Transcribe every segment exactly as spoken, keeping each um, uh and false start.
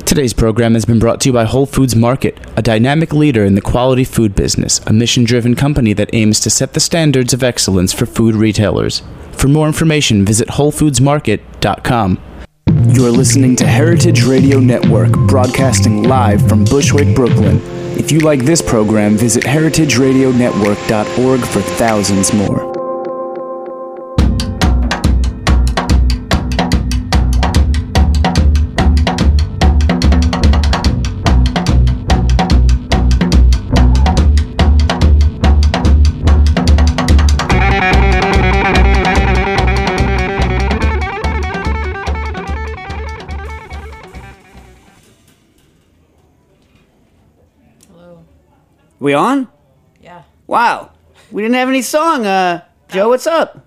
Today's program has been brought to you by Whole Foods Market, a dynamic leader in the quality food business, a mission-driven company that aims to set the standards of excellence for food retailers. For more information, visit whole foods market dot com. You're listening to Heritage Radio Network, broadcasting live from Bushwick, Brooklyn. If you like this program, visit heritage radio network dot org for thousands more. We on? Yeah. Wow. We didn't have any song. Uh, Joe, what's up?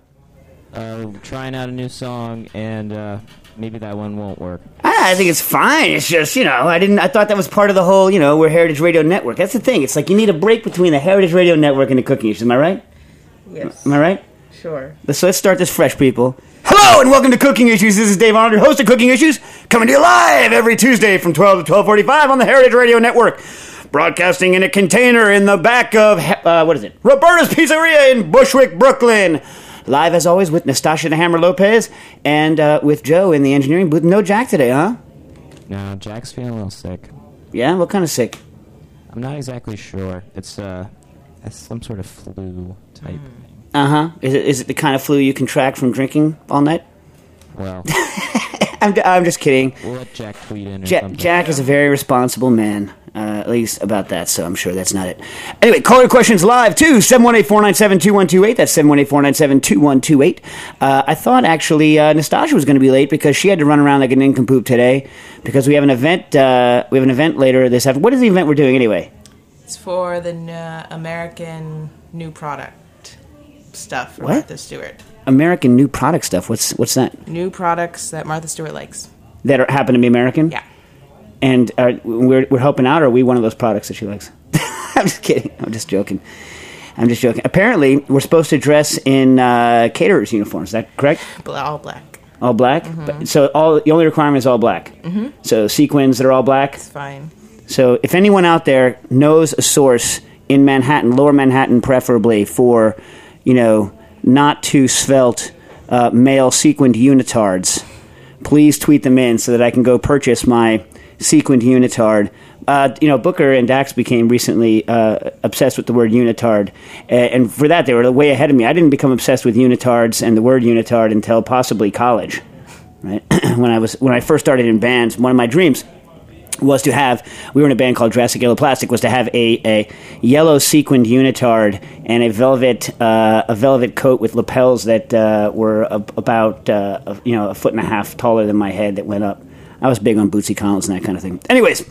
Uh, trying out a new song, and uh, maybe that one won't work. I, I think it's fine. It's just, you know, I didn't. I thought that was part of the whole, you know, we're Heritage Radio Network. That's the thing. It's like you need a break between the Heritage Radio Network and the Cooking Issues. Am I right? Yes. Am I right? Sure. Let's let's start this fresh, people. Hello and welcome to Cooking Issues. This is Dave Arnold, host of Cooking Issues, coming to you live every Tuesday from twelve to twelve forty-five on the Heritage Radio Network. Broadcasting in a container in the back of, uh, what is it? Roberta's Pizzeria in Bushwick, Brooklyn. Live, as always, with Nastasha the Hammer Lopez and uh, with Joe in the engineering booth. No Jack today, huh? No, Jack's feeling a little sick. Yeah? What kind of sick? I'm not exactly sure. It's, uh, it's some sort of flu type mm. thing. Uh-huh. Is it, is it the kind of flu you contract from drinking all night? Well... I'm, I'm just kidding. We'll let Jack tweet in or Ja- something. Jack is a very responsible man, uh, at least about that, so I'm sure that's not it. Anyway, call your questions live, too, seven one eight, four nine seven, two one two eight. That's seven one eight, four nine seven, two one two eight. Uh, I thought, actually, uh, Nastasha was going to be late because she had to run around like an nincompoop today because we have an event uh, We have an event later this afternoon. What is the event we're doing, anyway? It's for the uh, American new product stuff for What? Martha Stewart. American new product stuff. What's what's that? New products that Martha Stewart likes. That are, happen to be American? Yeah. And uh, we're we're helping out, or are we one of those products that she likes? I'm just kidding. I'm just joking. I'm just joking. Apparently, we're supposed to dress in uh, caterers' uniforms. Is that correct? All black. All black? Mm-hmm. But, so all the only requirement is all black? Mm-hmm. So sequins that are all black? It's fine. So if anyone out there knows a source in Manhattan, lower Manhattan preferably, for, you know, not too svelte uh, male sequined unitards, please tweet them in so that I can go purchase my sequined unitard. Uh, you know, Booker and Dax became recently uh, obsessed with the word unitard, uh, and for that they were way ahead of me. I didn't become obsessed with unitards and the word unitard until possibly college. Right when I was when I first started in bands, one of my dreams was to have, we were in a band called Jurassic Yellow Plastic, was to have a, a yellow sequined unitard and a velvet uh, a velvet coat with lapels that uh, were a, about uh, a, you know a foot and a half taller than my head that went up. I was big on Bootsy Collins and that kind of thing. Anyways,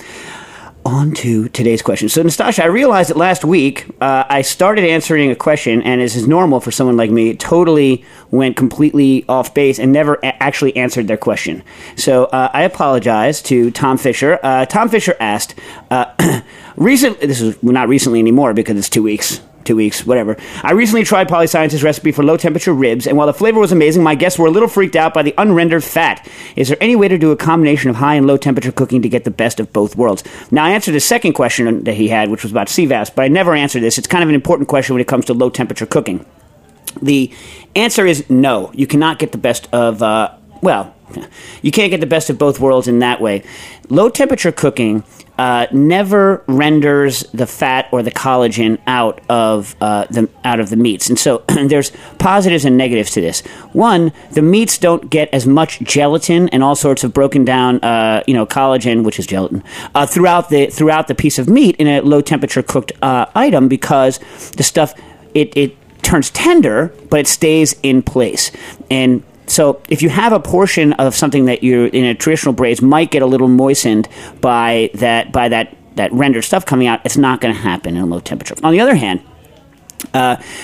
on to today's question. So, Nastasha, I realized that last week uh, I started answering a question, and as is normal for someone like me, totally went completely off base and never a- actually answered their question. So uh, I apologize to Tom Fisher. Uh, Tom Fisher asked, uh, recent, this is not recently anymore because it's two weeks. Two weeks, whatever. I recently tried Polyscience's recipe for low-temperature ribs, and while the flavor was amazing, my guests were a little freaked out by the unrendered fat. Is there any way to do a combination of high and low-temperature cooking to get the best of both worlds? Now, I answered the second question that he had, which was about C V A S, but I never answered this. It's kind of an important question when it comes to low-temperature cooking. The answer is no. You cannot get the best of, uh, well, you can't get the best of both worlds in that way. Low-temperature cooking Uh, never renders the fat or the collagen out of uh, the out of the meats, and so there's positives and negatives to this. One, the meats don't get as much gelatin and all sorts of broken down, uh, you know, collagen, which is gelatin, uh, throughout the throughout the piece of meat in a low temperature cooked uh, item because the stuff it it turns tender, but it stays in place. And so if you have a portion of something that you in a traditional braise might get a little moistened by that by that, that rendered stuff coming out, it's not going to happen in a low temperature. On the other hand, uh, the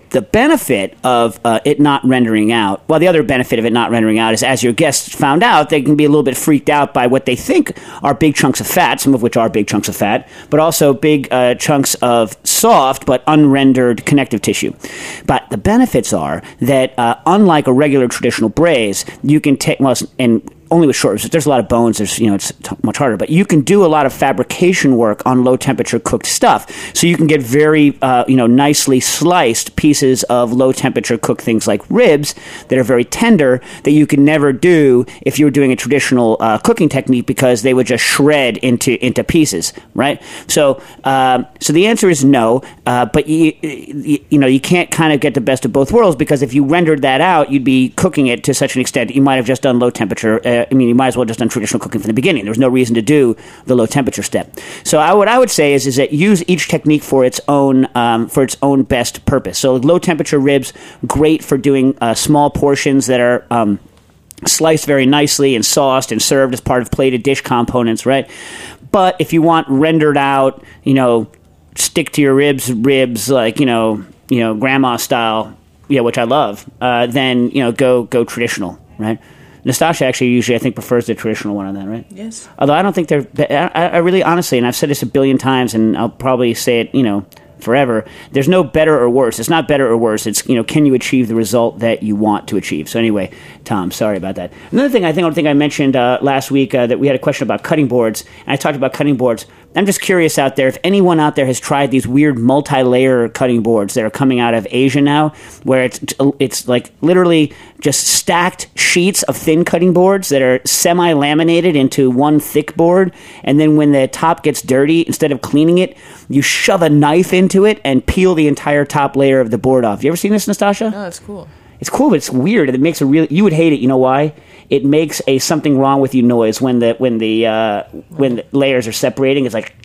the benefit of uh, it not rendering out, well, the other benefit of it not rendering out is, as your guests found out, they can be a little bit freaked out by what they think are big chunks of fat, some of which are big chunks of fat, but also big uh, chunks of soft but unrendered connective tissue. But the benefits are that, uh, unlike a regular traditional braise, you can take, well, and only with short ribs. There's a lot of bones. There's, you know, it's t- much harder. But you can do a lot of fabrication work on low temperature cooked stuff. So you can get very, uh, you know, nicely sliced pieces of low temperature cooked things like ribs that are very tender that you can never do if you were doing a traditional uh, cooking technique, because they would just shred into into pieces, right? So, um, so the answer is no. Uh, but you, you, you know, you can't kind of get the best of both worlds, because if you rendered that out, you'd be cooking it to such an extent that you might have just done low temperature. Uh, I mean, you might as well have just done traditional cooking from the beginning. There was no reason to do the low temperature step. So I, what I would say is, is that use each technique for its own um, for its own best purpose. So low temperature ribs, great for doing uh, small portions that are um, sliced very nicely and sauced and served as part of plated dish components, right? But if you want rendered out, you know, stick to your ribs, ribs like, you know, you know, grandma style, yeah, which I love, uh, then, you know, go go traditional, right? Nastasha actually usually, I think, prefers the traditional one on that, right? Yes. Although I don't think they're... I, I really, honestly, and I've said this a billion times, and I'll probably say it, you know, forever, there's no better or worse. It's not better or worse. It's, you know, can you achieve the result that you want to achieve? So anyway, Tom, sorry about that. Another thing I think I don't think I mentioned uh, last week, uh, that we had a question about cutting boards, and I talked about cutting boards. I'm just curious out there, if anyone out there has tried these weird multi-layer cutting boards that are coming out of Asia now, where it's it's like literally just stacked sheets of thin cutting boards that are semi-laminated into one thick board, and then when the top gets dirty, instead of cleaning it, you shove a knife into it and peel the entire top layer of the board off. You ever seen this, Nastasha? No, that's cool. It's cool, but it's weird. It makes a really... You would hate it. You know why? It makes a something wrong with you noise when the when the uh, when the layers are separating. It's like...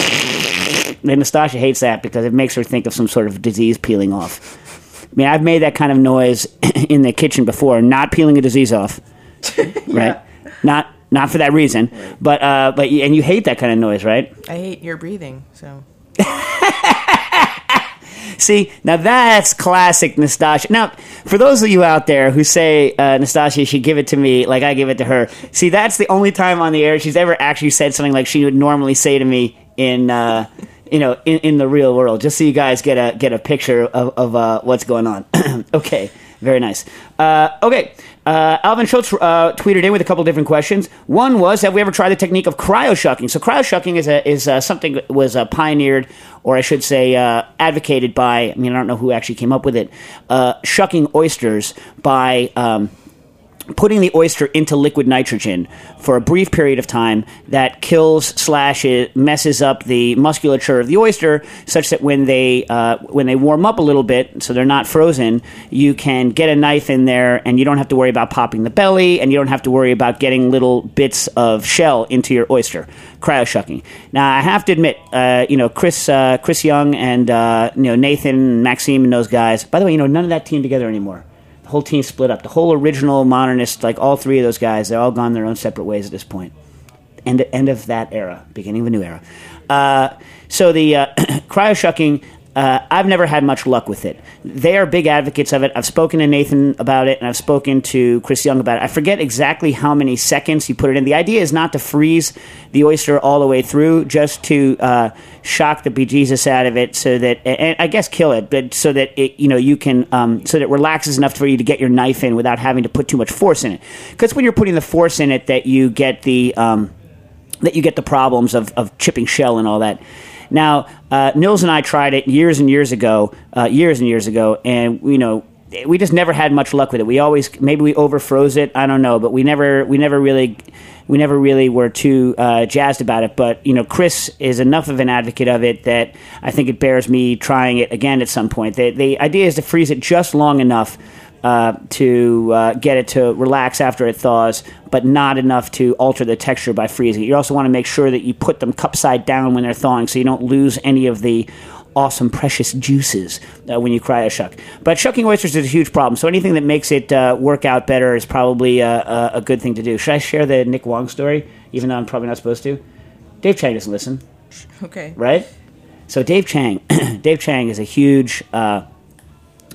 And Nastasha hates that because it makes her think of some sort of disease peeling off. I mean, I've made that kind of noise in the kitchen before, not peeling a disease off, right? Yeah. Not not for that reason, right. but uh, but and you hate that kind of noise, right? I hate your breathing, so... See, now that's classic Nastasha. Now, for those of you out there who say, uh, Nastasha should give it to me like I give it to her, see, that's the only time on the air she's ever actually said something like she would normally say to me in, uh, you know, in, in the real world, just so you guys get a get a picture of, of uh, what's going on. Okay, very nice. Uh, okay, uh, Alvin Schultz uh, tweeted in with a couple different questions. One was, have we ever tried the technique of cryo-shucking? So cryo-shucking is a, is uh, something that was uh, pioneered, or I should say uh, advocated by, I mean, I don't know who actually came up with it, uh, shucking oysters by... Um, putting the oyster into liquid nitrogen for a brief period of time that kills slash it messes up the musculature of the oyster, such that when they uh, when they warm up a little bit, so they're not frozen, you can get a knife in there and you don't have to worry about popping the belly, and you don't have to worry about getting little bits of shell into your oyster. Cryo-shucking. Now, I have to admit, uh, you know, Chris uh, Chris Young and uh, you know Nathan and Maxime and those guys. By the way, you know, none of that team together anymore. The whole team split up. The whole original modernist, like all three of those guys, they're all gone their own separate ways at this point. End, end of that era. Beginning of a new era. Uh, so the uh, cryo-shucking, uh, I've never had much luck with it. They are big advocates of it. I've spoken to Nathan about it, and I've spoken to Chris Young about it. I forget exactly how many seconds you put it in. The idea is not to freeze the oyster all the way through, just to uh, shock the bejesus out of it, so that, and I guess kill it, but so that it, you know, you can, um, so that it relaxes enough for you to get your knife in without having to put too much force in it. Because when you're putting the force in it, that you get the um, that you get the problems of, of chipping shell and all that. Now, uh, Nils and I tried it years and years ago, uh, years and years ago, and you know, we just never had much luck with it. We always, maybe we overfroze it, I don't know, but we never, we never really, we never really were too uh, jazzed about it. But you know, Chris is enough of an advocate of it that I think it bears me trying it again at some point. The, the idea is to freeze it just long enough Uh, to uh, get it to relax after it thaws, but not enough to alter the texture by freezing it. You also want to make sure that you put them cup side down when they're thawing, so you don't lose any of the awesome, precious juices uh, when you cryo-shuck. But shucking oysters is a huge problem, so anything that makes it uh, work out better is probably uh, a, a good thing to do. Should I share the Nick Wong story, even though I'm probably not supposed to? Dave Chang doesn't listen. Okay. Right? So Dave Chang, Dave Chang is a huge... Uh,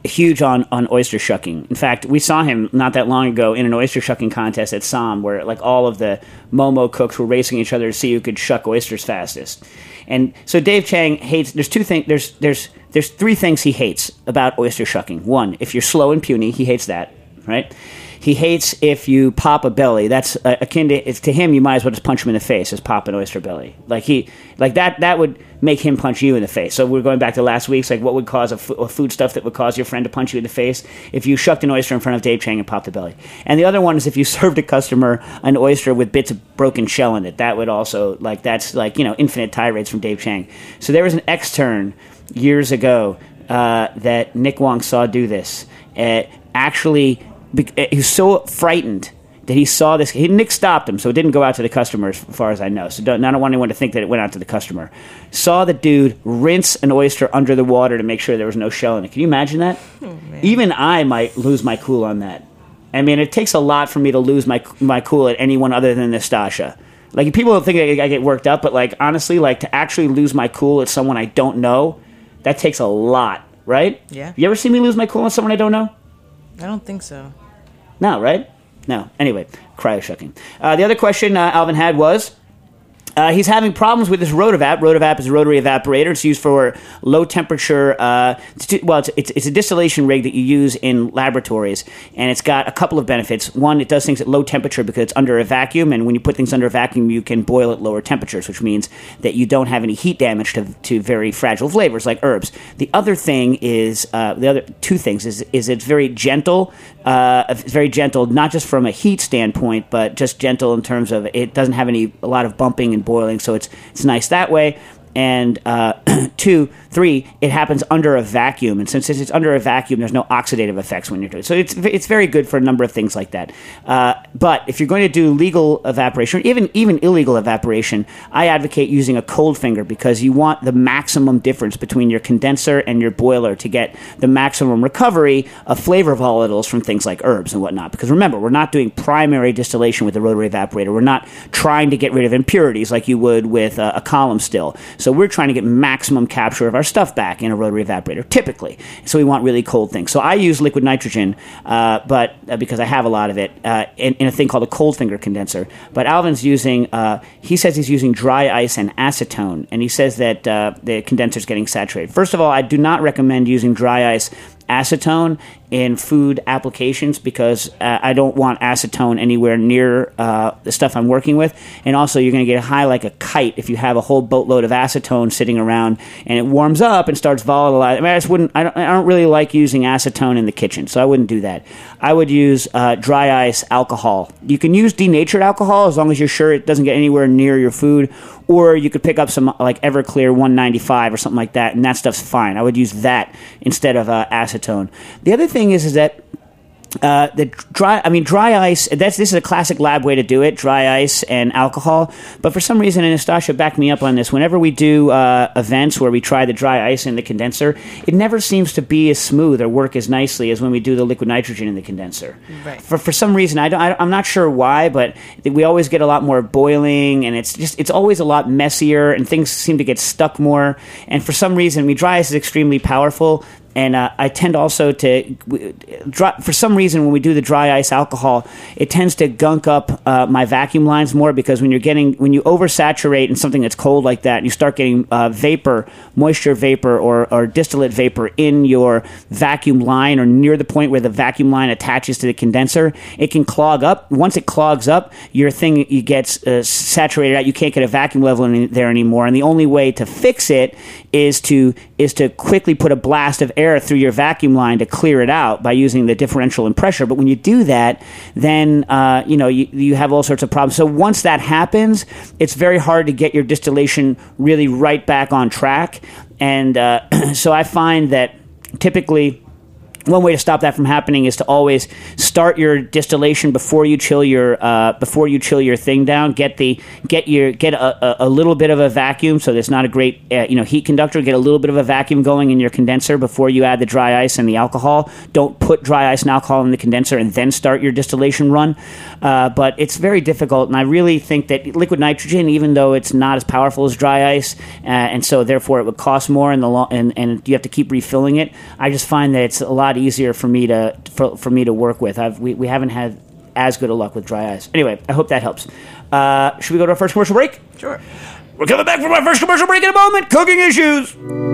huge on, on oyster shucking. In fact, we saw him not that long ago in an oyster shucking contest at SOM, where like all of the Momo cooks were racing each other to see who could shuck oysters fastest. And so Dave Chang hates. There's two things. There's there's there's three things he hates about oyster shucking. One, if you're slow and puny, he hates that. Right? He hates if you pop a belly. That's uh, akin to it's, to him. You might as well just punch him in the face as pop an oyster belly. Like he, like that. That would make him punch you in the face. So we're going back to last week's. Like, what would cause a, f- a food stuff that would cause your friend to punch you in the face if you shucked an oyster in front of Dave Chang and popped the belly. And the other one is if you served a customer an oyster with bits of broken shell in it. That would also like that's like you know infinite tirades from Dave Chang. So there was an extern years ago uh, that Nick Wong saw do this. Uh, actually. He was so frightened that he saw this. He, Nick stopped him, so it didn't go out to the customer as far as I know. So don't, I don't want anyone to think that it went out to the customer. Saw the dude rinse an oyster under the water to make sure there was no shell in it. Can you imagine that? Oh, even I might lose my cool on that. I mean, it takes a lot for me to lose my my cool at anyone other than Nastasha. Like, people don't think I, I get worked up, but like honestly, like to actually lose my cool at someone I don't know, that takes a lot, right? Yeah. You ever see me lose my cool on someone I don't know? I don't think so. No, right? No. Anyway, cryo-shucking. Uh, the other question uh, Alvin had was, uh, he's having problems with his Rotovap. Rotovap is a rotary evaporator. It's used for low temperature. Uh, it's, well, it's, it's, it's a distillation rig that you use in laboratories, and it's got a couple of benefits. One, it does things at low temperature because it's under a vacuum, and when you put things under a vacuum, you can boil at lower temperatures, which means that you don't have any heat damage to, to very fragile flavors like herbs. The other thing is, uh, the other two things is, is it's very gentle. Uh, it's very gentle, not just from a heat standpoint, but just gentle in terms of it doesn't have any a lot of bumping and boiling, so it's it's nice that way. And uh, two, three, it happens under a vacuum, and since it's under a vacuum, there's no oxidative effects when you're doing it. So it's it's very good for a number of things like that. Uh, but if you're going to do legal evaporation, or even even illegal evaporation, I advocate using a cold finger because you want the maximum difference between your condenser and your boiler to get the maximum recovery of flavor volatiles from things like herbs and whatnot. Because remember, we're not doing primary distillation with the rotary evaporator. We're not trying to get rid of impurities like you would with a, a column still. So we're trying to get maximum capture of our stuff back in a rotary evaporator, typically. So we want really cold things. So I use liquid nitrogen, uh, but uh, because I have a lot of it, uh, in, in a thing called a cold finger condenser. But Alvin's using, uh, he says he's using dry ice and acetone, and he says that uh, the condenser's getting saturated. First of all, I do not recommend using dry ice acetone in food applications because uh, I don't want acetone anywhere near uh, the stuff I'm working with. And also, you're going to get high like a kite if you have a whole boatload of acetone sitting around and it warms up and starts volatilizing. I mean, I just wouldn't. I don't, I don't really like using acetone in the kitchen, so I wouldn't do that. I would use uh, dry ice alcohol. You can use denatured alcohol as long as you're sure it doesn't get anywhere near your food. Or you could pick up some like Everclear one ninety-five or something like that, and that stuff's fine. I would use that instead of uh, acetone. The other thing is, is that uh, the dry, I mean, dry ice. That's this is a classic lab way to do it: dry ice and alcohol. But for some reason, and Nastasha backed me up on this. Whenever we do uh, events where we try the dry ice in the condenser, it never seems to be as smooth or work as nicely as when we do the liquid nitrogen in the condenser. Right. For for some reason, I don't. I, I'm not sure why, but we always get a lot more boiling, and it's just it's always a lot messier, and things seem to get stuck more. And for some reason, I mean, dry ice is extremely powerful. And uh, I tend also to, dry, for some reason, when we do the dry ice alcohol, it tends to gunk up uh, my vacuum lines more because when you're getting, when you oversaturate in something that's cold like that, you start getting uh, vapor, moisture vapor, or, or distillate vapor in your vacuum line or near the point where the vacuum line attaches to the condenser. It can clog up. Once it clogs up, your thing it gets uh, saturated out. You can't get a vacuum level in there anymore. And the only way to fix it is to is to quickly put a blast of air through your vacuum line to clear it out by using the differential in pressure. But when you do that, then uh, you know you, you have all sorts of problems. So once that happens, it's very hard to get your distillation really right back on track. And uh, so I find that typically one way to stop that from happening is to always start your distillation before you chill your uh, before you chill your thing down. Get the get your get a, a, a little bit of a vacuum, so there's not a great uh, you know heat conductor. Get a little bit of a vacuum going in your condenser before you add the dry ice and the alcohol. Don't put dry ice and alcohol in the condenser and then start your distillation run. Uh, but it's very difficult, and I really think that liquid nitrogen, even though it's not as powerful as dry ice, uh, and so therefore it would cost more in the long, and, and you have to keep refilling it. I just find that it's a lot lot easier for me to for, for me to work with. I've we, we haven't had as good a luck with dry ice. Anyway, I hope that helps. Uh, should we go to our first commercial break? Sure. We're coming back from our first commercial break in a moment. Cooking issues.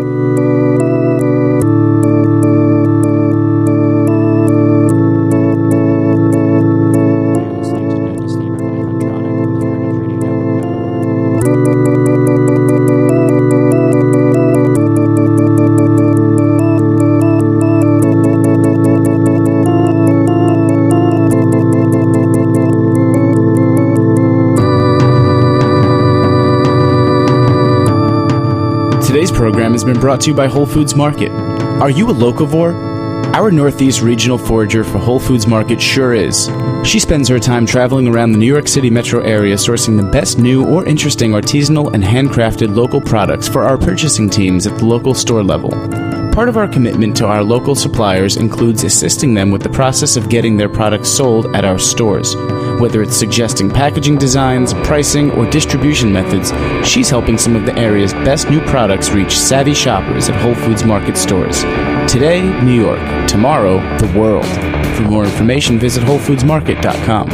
Today's program has been brought to you by Whole Foods Market. Are you a locavore? Our Northeast regional forager for Whole Foods Market sure is. She spends her time traveling around the New York City metro area sourcing the best new or interesting artisanal and handcrafted local products for our purchasing teams at the local store level. Part of our commitment to our local suppliers includes assisting them with the process of getting their products sold at our stores. Whether it's suggesting packaging designs, pricing, or distribution methods, she's helping some of the area's best new products reach savvy shoppers at Whole Foods Market stores. Today, New York. Tomorrow, the world. For more information, visit whole foods market dot com.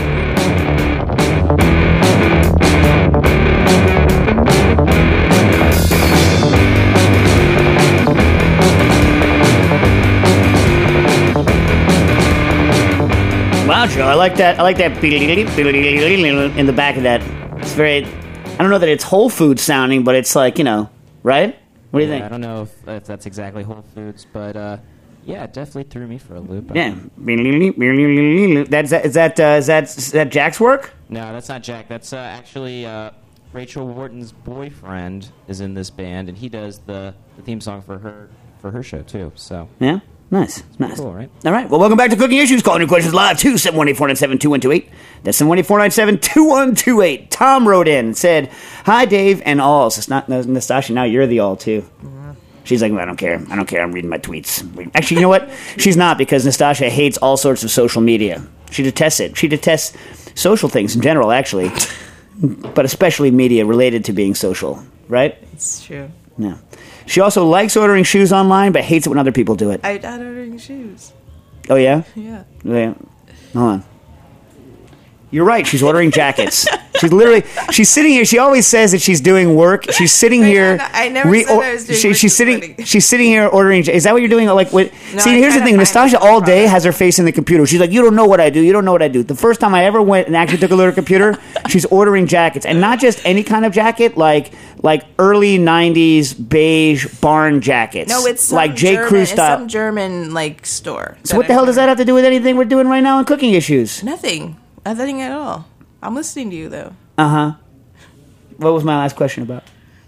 Wow, Joe, I like that. I like that in the back of that. It's very. I don't know that it's Whole Foods sounding, but it's like, you know, right? What do you Yeah, think? I don't know if, if that's exactly Whole Foods, but uh, yeah, it definitely threw me for a loop. Yeah. That's that. Is that uh, is that is that Jack's work? No, that's not Jack. That's uh, actually uh, Rachel Wharton's boyfriend is in this band, and he does the, the theme song for her for her show too. So Yeah. Nice. Nice. cool, right? All right. Well, welcome back to Cooking Issues. Calling your questions live to seven one eight, four nine seven, two one two eight. That's seven one eight, four nine seven, two one two eight. Tom wrote in and said, "Hi, Dave and alls." It's not Nastasha. Now you're the all too. She's like, "I don't care. I don't care. I'm reading my tweets." Actually, you know what? She's not, because Nastasha hates all sorts of social media. She detests it. She detests social things in general, actually, but especially media related to being social. Right? It's true. No. She also likes ordering shoes online, but hates it when other people do it. I'm not ordering shoes. Oh, yeah? Yeah. Yeah. Hold on. You're right. She's ordering jackets. She's literally, she's sitting here. She always says that she's doing work. She's sitting I here. know, I never said I was doing she, work she's this sitting. morning. She's sitting here ordering. Is that what you're doing? Like, what? No, see, I'm here's the trying thing. to find Nastasha a all day product. has her face in the computer. She's like, you don't know what I do. You don't know what I do. The first time I ever went and actually took a look at her computer, she's ordering jackets, and not just any kind of jacket, like like early nineties beige barn jackets. No, it's some like J. German, Crew it's style. some German like store. So what the hell does that have to do with anything we're doing right now in Cooking Issues? Nothing. Nothing at all. I'm listening to you though. Uh huh. What was my last question about?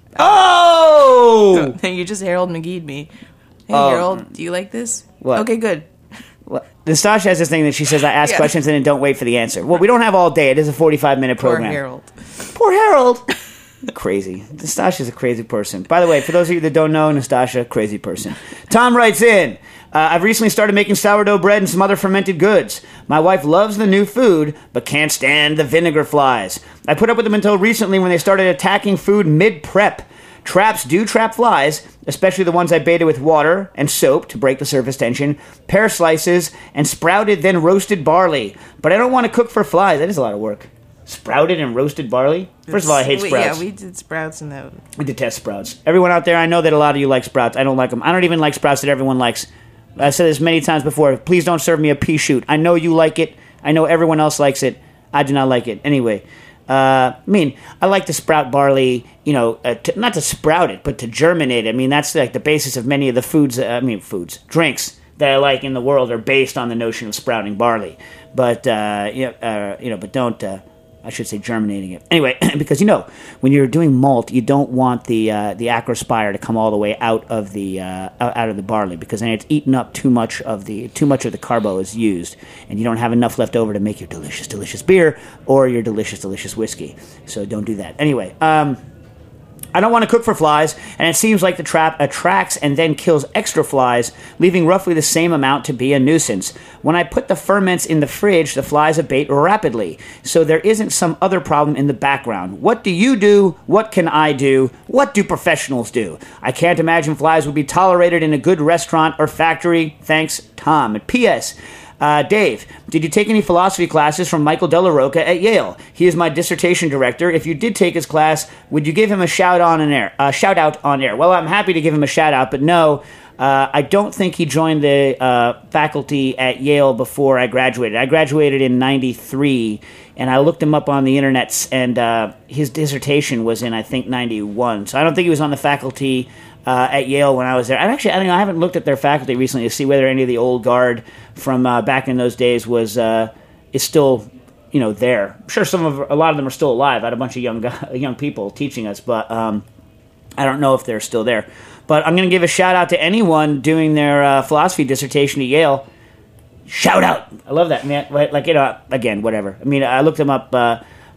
Oh! You just Harold McGee'd me. Hey Oh. Harold, do you like this? What? Okay, good. Well, Nastasha has this thing that she says, I ask Yeah. questions and then don't wait for the answer. Well, we don't have all day. It is a forty-five minute Poor program. Harold. Poor Harold. Crazy. Nastasha's a crazy person. By the way, for those of you that don't know, Nastasha, crazy person. Tom writes in, uh, I've recently started making sourdough bread and some other fermented goods. My wife loves the new food, but can't stand the vinegar flies. I put up with them until recently when they started attacking food mid-prep. Traps do trap flies, especially the ones I baited with water and soap to break the surface tension, pear slices, and sprouted then roasted barley. But I don't want to cook for flies. That is a lot of work. Sprouted and roasted barley? First of all, I hate We- sprouts. Yeah, we did sprouts in that. We detest sprouts. Everyone out there, I know that a lot of you like sprouts. I don't like them. I don't even like sprouts that everyone likes. I've said this many times before. Please don't serve me a pea shoot. I know you like it. I know everyone else likes it. I do not like it. Anyway, uh, I mean, I like to sprout barley, you know, uh, to, not to sprout it, but to germinate it. I mean, that's like the basis of many of the foods, uh, I mean, foods, drinks that I like in the world are based on the notion of sprouting barley. But, uh, you know, uh, you know but don't... Uh, I should say germinating it. Anyway, because, you know, when you're doing malt, you don't want the uh, the acrospire to come all the way out of the uh, out of the barley, because then it's eaten up too much of the too much of the carbo is used, and you don't have enough left over to make your delicious, delicious beer or your delicious, delicious whiskey. So don't do that. Anyway, um, I don't want to cook for flies, and it seems like the trap attracts and then kills extra flies, leaving roughly the same amount to be a nuisance. When I put the ferments in the fridge, the flies abate rapidly, so there isn't some other problem in the background. What do you do? What can I do? What do professionals do? I can't imagine flies would be tolerated in a good restaurant or factory. Thanks, Tom. And P S Uh, Dave, did you take any philosophy classes from Michael Della Rocca at Yale? He is my dissertation director. If you did take his class, would you give him a shout on an air? Uh, shout out on air? Well, I'm happy to give him a shout out, but no, uh, I don't think he joined the uh, faculty at Yale before I graduated. I graduated in ninety-three, and I looked him up on the internet, and uh, his dissertation was in, I think, ninety-one. So I don't think he was on the faculty Uh, at Yale when I was there. I actually, I don't know, I haven't looked at their faculty recently to see whether any of the old guard from uh, back in those days was uh, is still, you know, there. I'm sure some of a lot of them are still alive. I had a bunch of young young people teaching us, but um, I don't know if they're still there. But I'm going to give a shout out to anyone doing their uh, philosophy dissertation at Yale. Shout out! I love that, man. Like, you know, again, whatever. I mean, I looked them up. Uh,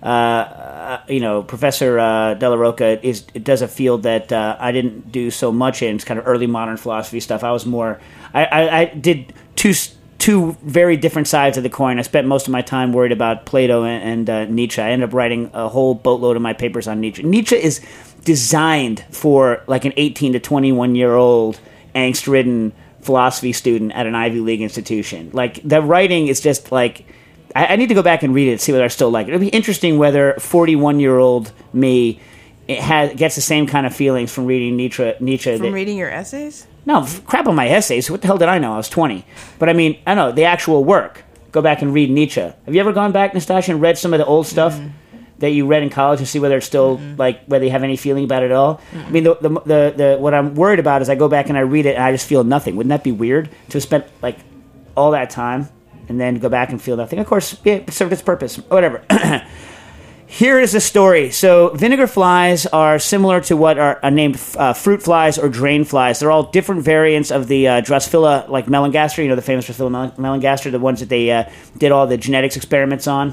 Uh, you know, Professor uh, Della Rocca is it does a field that uh, I didn't do so much in. It's kind of early modern philosophy stuff. I was more, I, I, I did two two very different sides of the coin. I spent most of my time worried about Plato and, and uh, Nietzsche. I ended up writing a whole boatload of my papers on Nietzsche. Nietzsche is designed for like an eighteen to twenty-one year old angst-ridden philosophy student at an Ivy League institution. Like, the writing is just like, I need to go back and read it and see whether I still like it. It'd be interesting whether forty-one-year-old me has, gets the same kind of feelings from reading Nietzsche. Nietzsche from that, reading your essays? No, crap on my essays. What the hell did I know? I was twenty. But I mean, I don't know, the actual work. Go back and read Nietzsche. Have you ever gone back, Nastasha, and read some of the old stuff mm-hmm. that you read in college and see whether it's still, mm-hmm. like, whether you have any feeling about it at all? Mm-hmm. I mean, the, the, the, the what I'm worried about is I go back and I read it and I just feel nothing. Wouldn't that be weird to have spent, like, all that time and then go back and feel nothing? Of course, yeah, it served its purpose. Whatever. Here is the story. So vinegar flies are similar to what are, are named uh, fruit flies or drain flies. They're all different variants of the uh, Drosophila, like melanogaster. You know, the famous Drosophila mel- melanogaster, the ones that they uh, did all the genetics experiments on.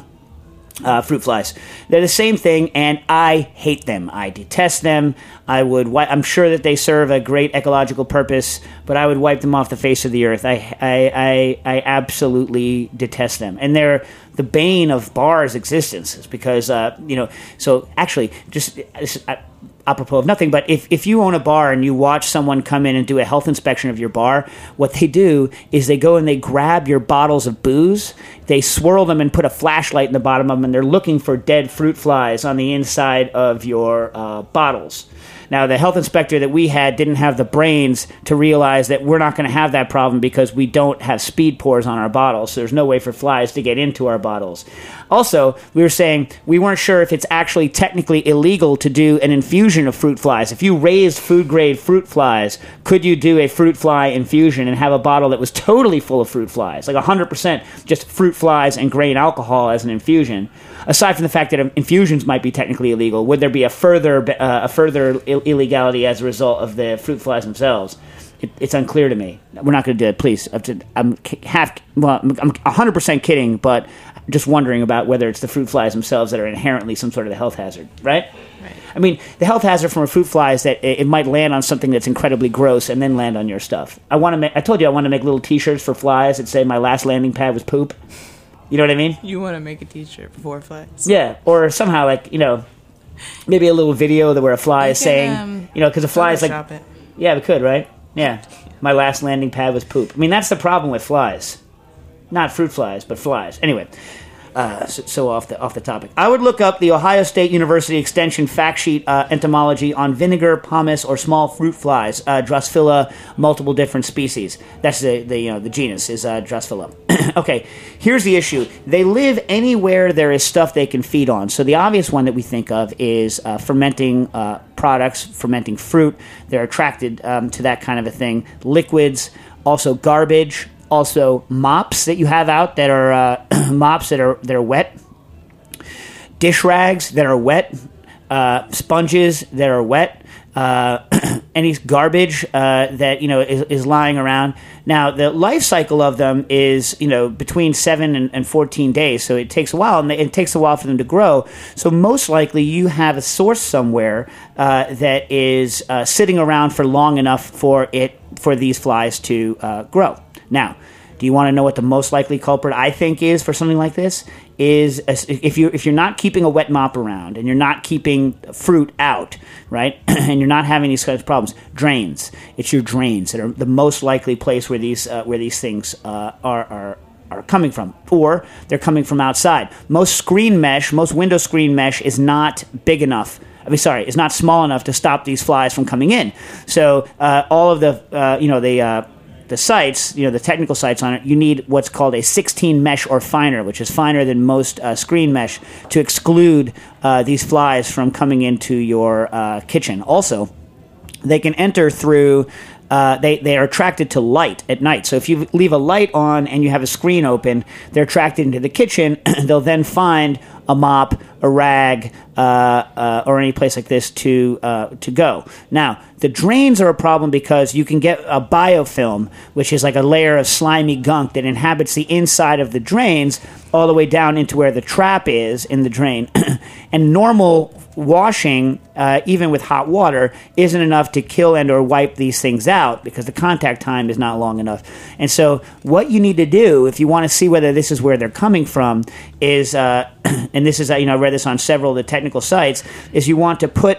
Uh, fruit flies. They're the same thing, and I hate them. I detest them. I would. Wi- I'm sure that they serve a great ecological purpose, but I would wipe them off the face of the earth. I, I, I, I absolutely detest them, and they're the bane of bars' existence. Because uh, you know. So actually, just. just I, apropos of nothing, but if, if you own a bar and you watch someone come in and do a health inspection of your bar, what they do is they go and they grab your bottles of booze, they swirl them and put a flashlight in the bottom of them, and they're looking for dead fruit flies on the inside of your uh, bottles. Now, the health inspector that we had didn't have the brains to realize that we're not going to have that problem because we don't have speed pours on our bottles, so there's no way for flies to get into our bottles. Also, we were saying we weren't sure if it's actually technically illegal to do an infusion of fruit flies. If you raised food-grade fruit flies, could you do a fruit fly infusion and have a bottle that was totally full of fruit flies, like one hundred percent just fruit flies and grain alcohol as an infusion? Aside from the fact that infusions might be technically illegal, would there be a further uh, a further Ill- illegality as a result of the fruit flies themselves? It, it's unclear to me. We're not going to do it, please. I'm half, well, I'm one hundred percent kidding, but just wondering about whether it's the fruit flies themselves that are inherently some sort of the health hazard, right? Right. I mean, the health hazard from a fruit fly is that it, it might land on something that's incredibly gross and then land on your stuff. I want to. Make, I told you I want to make little T-shirts for flies that say my last landing pad was poop. You know what I mean? You want to make a T-shirt for flies? Yeah, or somehow, like, you know, maybe a little video that where a fly you is can, saying, um, you know, because a fly is like, it. yeah, we could, right? Yeah, my last landing pad was poop. I mean, that's the problem with flies, not fruit flies, but flies. Anyway, uh, so, so off the off the topic. I would look up the Ohio State University Extension fact sheet uh, entomology on vinegar, pomace, or small fruit flies, uh, Drosophila, multiple different species. That's the, the you know the genus is uh, Drosophila. Okay, here's the issue. They live anywhere there is stuff they can feed on. So the obvious one that we think of is uh, fermenting uh, products, fermenting fruit. They're attracted um, to that kind of a thing. Liquids, also garbage, also mops that you have out that are uh, mops that are that are wet. Dish rags that are wet. uh, sponges that are wet, uh, any garbage uh, that you know is, is lying around. Now, the life cycle of them is you know between seven and, and fourteen days, so it takes a while, and it takes a while for them to grow. So most likely, you have a source somewhere uh, that is uh, sitting around for long enough for it for these flies to uh, grow. Now, do you want to know what the most likely culprit I think is for something like this? Is if you if you're not keeping a wet mop around and you're not keeping fruit out, right, and you're not having these kinds of problems, drains. It's your drains that are the most likely place where these uh, where these things uh, are are are coming from, or they're coming from outside. Most screen mesh, most window screen mesh is not big enough. I mean, sorry, is not small enough to stop these flies from coming in. So uh, all of the uh, you know the uh, the sites, you know, the technical sites on it, you need what's called a sixteen mesh or finer, which is finer than most uh, screen mesh, to exclude uh, these flies from coming into your uh, kitchen. Also, they can enter through, uh, they, they are attracted to light at night. So if you leave a light on and you have a screen open, they're attracted into the kitchen. They'll then find a mop, a rag, uh, uh, or any place like this to uh, to go. Now, the drains are a problem because you can get a biofilm, which is like a layer of slimy gunk that inhabits the inside of the drains all the way down into where the trap is in the drain. And normal washing, uh, even with hot water, isn't enough to kill and or wipe these things out because the contact time is not long enough. And so what you need to do, if you want to see whether this is where they're coming from, is, uh, and this is, you know, I read this on several of the technical sites, is you want to put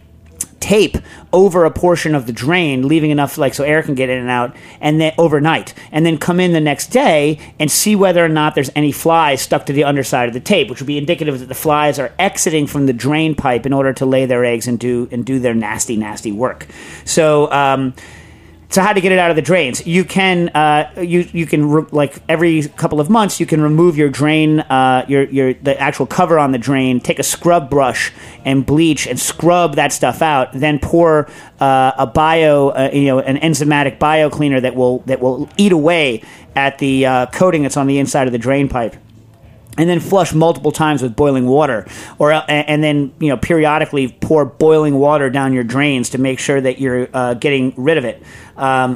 tape over a portion of the drain, leaving enough like so air can get in and out, and then overnight, and then come in the next day and see whether or not there's any flies stuck to the underside of the tape, which would be indicative that the flies are exiting from the drain pipe in order to lay their eggs and do and do their nasty, nasty work. So. Um, So how to get it out of the drains? You can uh, you you can re- like every couple of months you can remove your drain uh, your your the actual cover on the drain. Take a scrub brush and bleach and scrub that stuff out. Then pour uh, a bio uh, you know an enzymatic bio cleaner that will that will eat away at the uh, coating that's on the inside of the drain pipe. And then flush multiple times with boiling water, or uh, and then you know periodically pour boiling water down your drains to make sure that you're uh, getting rid of it. Um,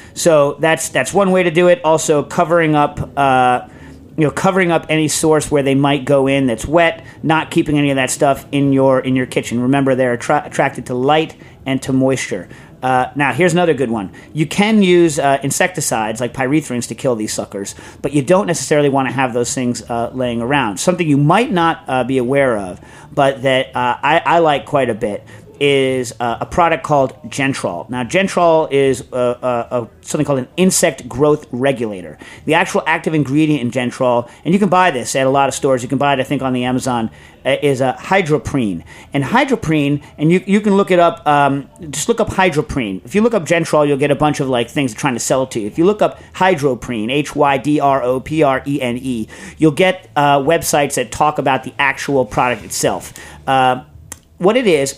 so that's that's one way to do it. Also, covering up uh, you know covering up any source where they might go in that's wet, not keeping any of that stuff in your in your kitchen. Remember, they're attra- attracted to light and to moisture. Uh, now, here's another good one. You can use uh, insecticides like pyrethrins to kill these suckers, but you don't necessarily want to have those things uh, laying around. Something you might not uh, be aware of, but that uh, I, I like quite a bit, is uh, a product called Gentrol. Now, Gentrol is uh, uh, uh, something called an insect growth regulator. The actual active ingredient in Gentrol, and you can buy this at a lot of stores, you can buy it, I think, on the Amazon, uh, is a uh, hydroprene. And hydroprene, and you you can look it up, um, just look up hydroprene. If you look up Gentrol, you'll get a bunch of like things trying to sell it to you. If you look up hydroprene, H Y D R O P R E N E, you'll get uh, websites that talk about the actual product itself. Uh, what it is,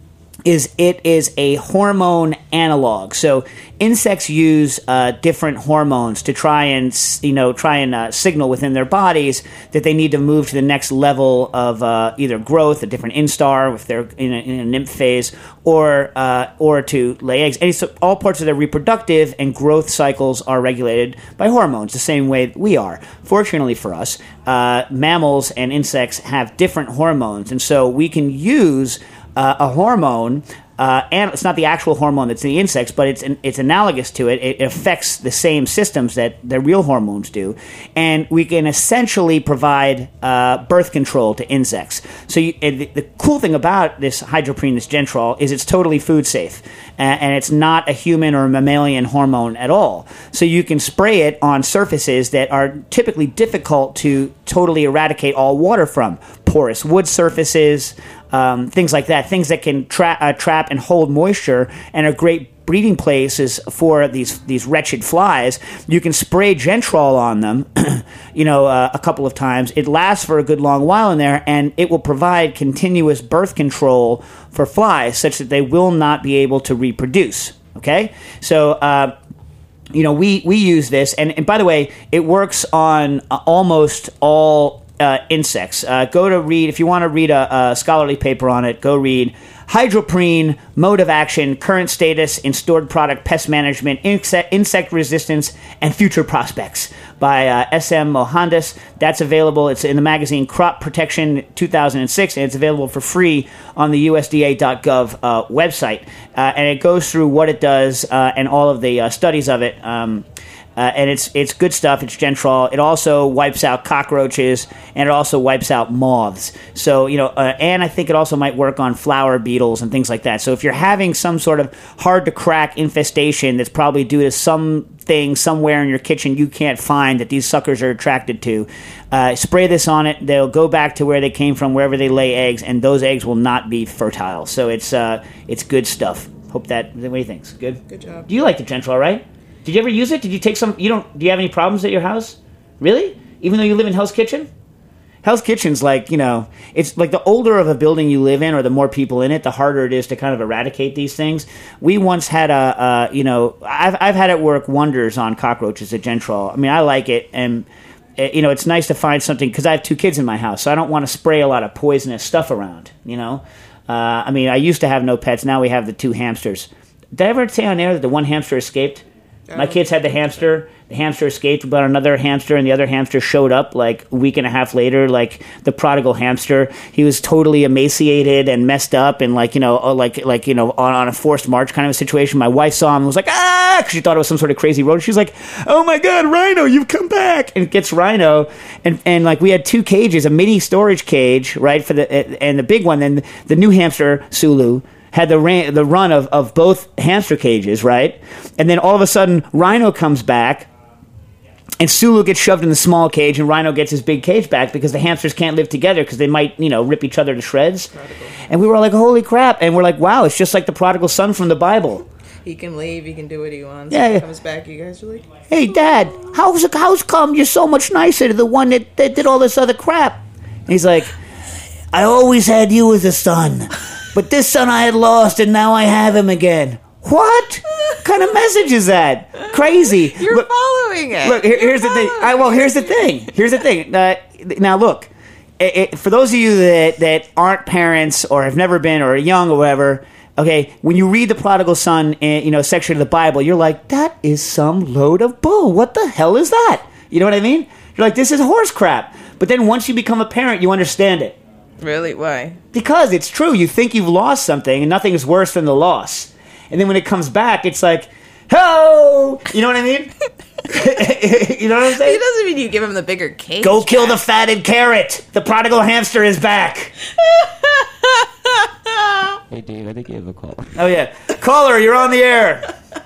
is it is a hormone analog. So insects use uh, different hormones to try and you know try and uh, signal within their bodies that they need to move to the next level of uh, either growth, a different instar if they're in a, in a nymph phase, or uh, or to lay eggs. And so all parts of their reproductive and growth cycles are regulated by hormones, the same way we are. Fortunately for us, uh, mammals and insects have different hormones, and so we can use Uh, a hormone, uh, and it's not the actual hormone that's in the insects, but it's an, it's analogous to it. It affects the same systems that the real hormones do, and we can essentially provide uh, birth control to insects. So you, the, the cool thing about this hydroprene, this Gentrol, is it's totally food safe, and, and it's not a human or a mammalian hormone at all. So you can spray it on surfaces that are typically difficult to totally eradicate all water from, porous wood surfaces, Um, things like that, things that can tra- uh, trap and hold moisture and are great breeding places for these these wretched flies. You can spray Gentrol on them, you know, uh, a couple of times. It lasts for a good long while in there, and it will provide continuous birth control for flies such that they will not be able to reproduce. Okay, so. Uh, You know, we, we use this, and, and by the way, it works on uh, almost all uh, insects. Uh, go to read, if you want to read a, a scholarly paper on it, go read Hydroprene, Mode of Action, Current Status in Stored Product Pest Management, Insect, insect Resistance, and Future Prospects by uh, S M Mohandas. That's available. It's in the magazine Crop Protection two thousand six, and it's available for free on the U S D A dot gov uh, website. Uh, and it goes through what it does uh, and all of the uh, studies of it. Um, Uh, and it's it's good stuff. It's Gentrol. It also wipes out cockroaches, and it also wipes out moths. So, you know, uh, and I think it also might work on flower beetles and things like that. So if you're having some sort of hard-to-crack infestation that's probably due to something somewhere in your kitchen you can't find that these suckers are attracted to, uh, spray this on it. They'll go back to where they came from, wherever they lay eggs, and those eggs will not be fertile. So it's uh, it's good stuff. Hope that, what do you think? Good? Good job. Do you like the Gentrol, right? Did you ever use it? Did you take some? You don't? Do you have any problems at your house? Really? Even though you live in Hell's Kitchen? Hell's Kitchen's like, you know, it's like the older of a building you live in, or the more people in it, the harder it is to kind of eradicate these things. We once had a, uh, you know, I've I've had it work wonders on cockroaches at Gentrol. I mean, I like it, and you know, it's nice to find something because I have two kids in my house, so I don't want to spray a lot of poisonous stuff around. You know, uh, I mean, I used to have no pets. Now we have the two hamsters. Did I ever say on air that the one hamster escaped? My kids had the hamster. The hamster escaped, but another hamster, and the other hamster showed up like a week and a half later, like the prodigal hamster. He was totally emaciated and messed up, and like you know, like like you know, on, on a forced march kind of a situation. My wife saw him and was like, ah, because she thought it was some sort of crazy rodent. She's like, oh my god, Rhino, you've come back! And gets Rhino, and and like we had two cages, a mini storage cage, right, for the and the big one, then the new hamster Sulu had the ran, the run of, of both hamster cages, right? And then all of a sudden, Rhino comes back, and Sulu gets shoved in the small cage, and Rhino gets his big cage back because the hamsters can't live together because they might, you know, rip each other to shreds. Prodigal. And we were like, holy crap. And we're like, wow, it's just like the prodigal son from the Bible. He can leave, he can do what he wants. Yeah. When he comes back, you guys are like, hey, Dad, how's, how's come you're so much nicer to the one that, that did all this other crap? And he's like, I always had you as a son. But this son I had lost, and now I have him again. What? What kind of message is that? Crazy. You're look, following it. Look, here, here's You're the thing. I, well, here's the thing. Here's the thing. Uh, now, look. It, it, for those of you that, that aren't parents or have never been or are young or whatever, okay, when you read the prodigal son, in, you know, section of the Bible, you're like, that is some load of bull. What the hell is that? You know what I mean? You're like, this is horse crap. But then once you become a parent, you understand it. Really? Why? Because it's true. You think you've lost something, and nothing is worse than the loss. And then when it comes back, it's like, ho! You know what I mean? You know what I'm saying? It doesn't mean you give him the bigger cage. Go kill back. the fatted carrot. The prodigal hamster is back. Hey, Dave, I think you have a call. Oh, yeah. Caller, you're on the air.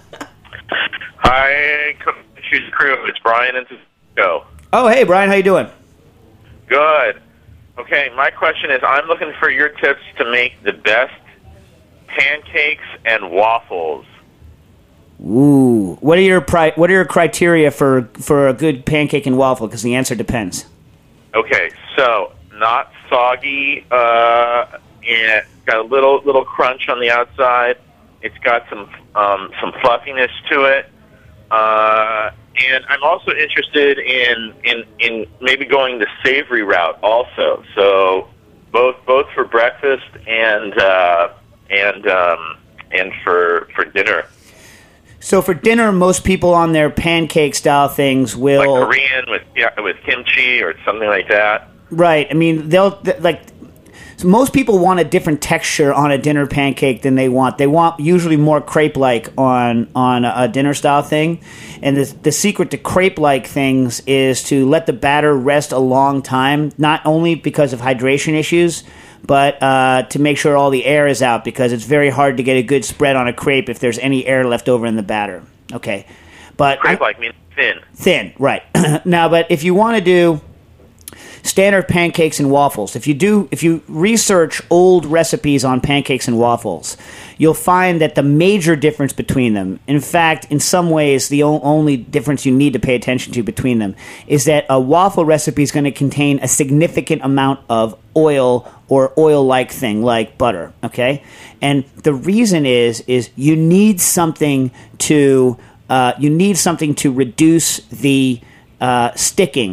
Hi, Shoes Crew. It's Brian and Cisco. Oh, hey, Brian. How you doing? Good. Okay, my question is, I'm looking for your tips to make the best pancakes and waffles. Ooh. What are your pri- What are your criteria for, for a good pancake and waffle? Because the answer depends. Okay, so not soggy, uh, and got a little little crunch on the outside. It's got some um, some fluffiness to it. Uh, and I'm also interested in, in, in maybe going the savory route also. So both both for breakfast and uh, and um, and for for dinner. So for dinner, most people on their pancake style things will like Korean with yeah, with kimchi or something like that. Right. I mean, they'll th- like. So most people want a different texture on a dinner pancake than they want. They want usually more crepe-like on on a dinner style thing. And the the secret to crepe-like things is to let the batter rest a long time, not only because of hydration issues, but uh, to make sure all the air is out, because it's very hard to get a good spread on a crepe if there's any air left over in the batter. Okay, but crepe-like means thin. Thin, right? Now, but if you want to do standard pancakes and waffles, if you do, if you research old recipes on pancakes and waffles, you'll find that the major difference between them, in fact, in some ways, the o- only difference you need to pay attention to between them, is that a waffle recipe is going to contain a significant amount of oil or oil-like thing, like butter, okay? And the reason is, is you need something to, uh, you need something to reduce the uh, sticking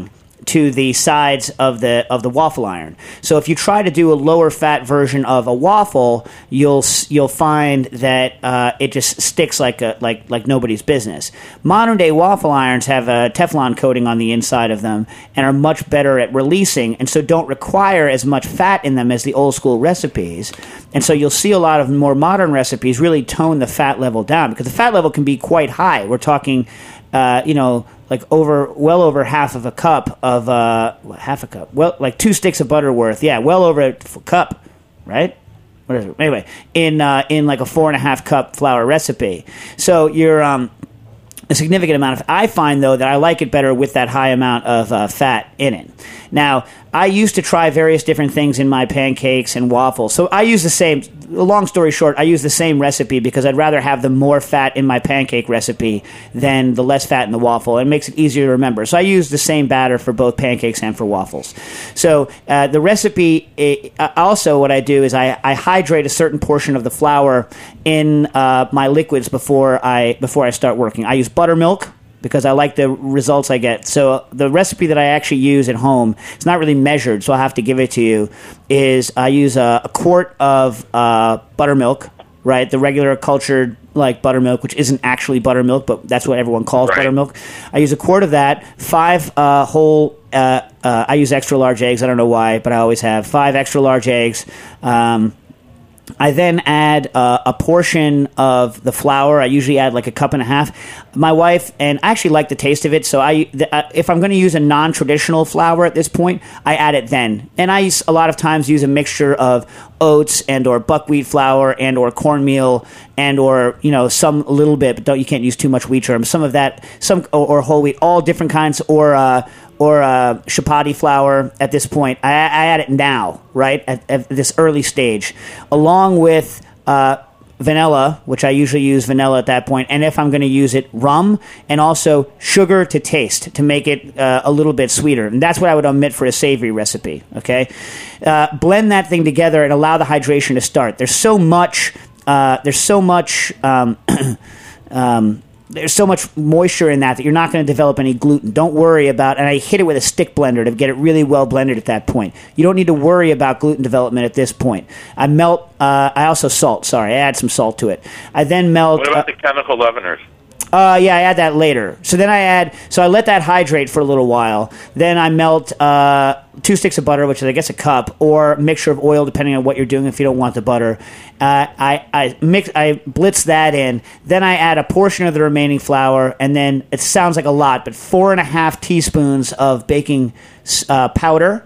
to the sides of the of the waffle iron. So if you try to do a lower fat version of a waffle, you'll you'll find that uh, it just sticks like a like like nobody's business. Modern day waffle irons have a Teflon coating on the inside of them and are much better at releasing, and so don't require as much fat in them as the old school recipes. And so you'll see a lot of more modern recipes really tone the fat level down, because the fat level can be quite high. We're talking, uh, you know, like over, well over half of a cup of, uh, half a cup, well, like two sticks of butter worth. Yeah, well over a f- cup, right? What is it? Anyway, in uh, in like a four and a half cup flour recipe. So you're um, a significant amount of. I find though that I like it better with that high amount of uh, fat in it. Now, I used to try various different things in my pancakes and waffles. So I use the same, long story short, I use the same recipe because I'd rather have the more fat in my pancake recipe than the less fat in the waffle. It makes it easier to remember. So I use the same batter for both pancakes and for waffles. So uh, the recipe, it, uh, also what I do is I, I hydrate a certain portion of the flour in uh, my liquids before I before I start working. I use buttermilk, because I like the results I get. So the recipe that I actually use at home, it's not really measured, so I'll have to give it to you, is I use a, a quart of uh, buttermilk, right? The regular cultured like buttermilk, which isn't actually buttermilk, but that's what everyone calls right. buttermilk. I use a quart of that, five uh, whole, uh, uh, I use extra large eggs. I don't know why, but I always have five extra large eggs. Um I then add uh, a portion of the flour. I usually add like a cup and a half. My wife, and I actually like the taste of it, so I, the, uh, if I'm going to use a non-traditional flour at this point, I add it then. And I use, a lot of times use a mixture of oats and or buckwheat flour and or cornmeal and or, you know, some a little bit, but don't, you can't use too much wheat germ. Some of that, some or, or whole wheat, all different kinds, or uh, or uh, chapati flour at this point. I, I add it now, right, at, at this early stage, along with uh, vanilla, which I usually use vanilla at that point, and if I'm going to use it, rum, and also sugar to taste to make it uh, a little bit sweeter. And that's what I would omit for a savory recipe, okay? Uh, blend that thing together and allow the hydration to start. There's so much... Uh, there's so much... Um, um, There's so much moisture in that that you're not going to develop any gluten. Don't worry about, and I hit it with a stick blender to get it really well blended at that point. You don't need to worry about gluten development at this point. I melt, uh, I also salt, sorry, I add some salt to it. I then melt... What about uh, the chemical leaveners? Uh, yeah, I add that later. So then I add, so I let that hydrate for a little while. Then I melt uh, two sticks of butter, which is I guess a cup, or a mixture of oil, depending on what you're doing. If you don't want the butter, uh, I I mix, I blitz that in. Then I add a portion of the remaining flour, and then it sounds like a lot, but four and a half teaspoons of baking uh, powder.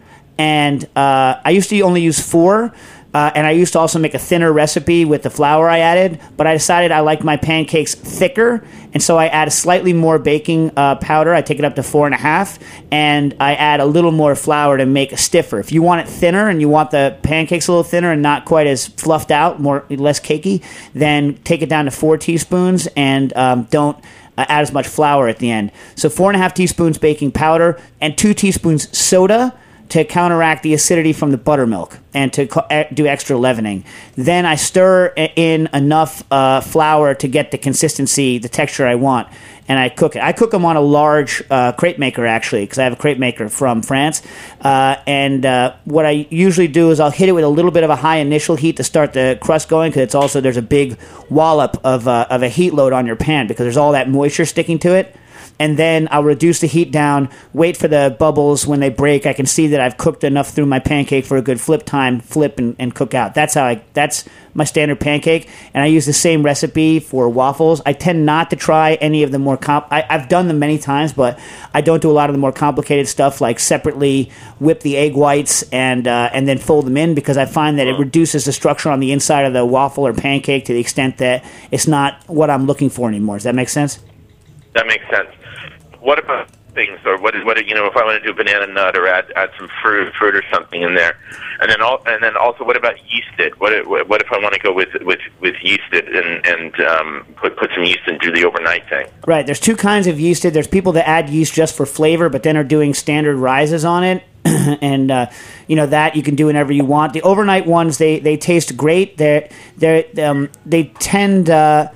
And uh, I used to only use four. Uh, and I used to also make a thinner recipe with the flour I added, but I decided I like my pancakes thicker, and so I add slightly more baking uh, powder. I take it up to four and a half, and I add a little more flour to make it stiffer. If you want it thinner and you want the pancakes a little thinner and not quite as fluffed out, more less cakey, then take it down to four teaspoons and um, don't uh, add as much flour at the end. So four and a half teaspoons baking powder and two teaspoons soda to counteract the acidity from the buttermilk and to co- do extra leavening. Then I stir in enough uh, flour to get the consistency, the texture I want, and I cook it. I cook them on a large uh, crepe maker, actually, because I have a crepe maker from France. Uh, and uh, what I usually do is I'll hit it with a little bit of a high initial heat to start the crust going, because it's also, there's a big wallop of, uh, of a heat load on your pan because there's all that moisture sticking to it. And then I'll reduce the heat down, wait for the bubbles. When they break, I can see that I've cooked enough through my pancake for a good flip time, flip and, and cook out. That's how I, that's my standard pancake. And I use the same recipe for waffles. I tend not to try any of the more, comp- I, I've done them many times, but I don't do a lot of the more complicated stuff like separately whip the egg whites and, uh, and then fold them in, because I find that it reduces the structure on the inside of the waffle or pancake to the extent that it's not what I'm looking for anymore. Does that make sense? That makes sense. What about things, or what is what you know? If I want to do a banana nut or add add some fruit, fruit or something in there, and then all, and then also, what about yeasted? What if, what if I want to go with with with yeasted and and um, put put some yeast and do the overnight thing? Right. There's two kinds of yeasted. There's people that add yeast just for flavor, but then are doing standard rises on it. And uh, you know that you can do whenever you want. The overnight ones, they, they taste great. They they um, they tend. Uh,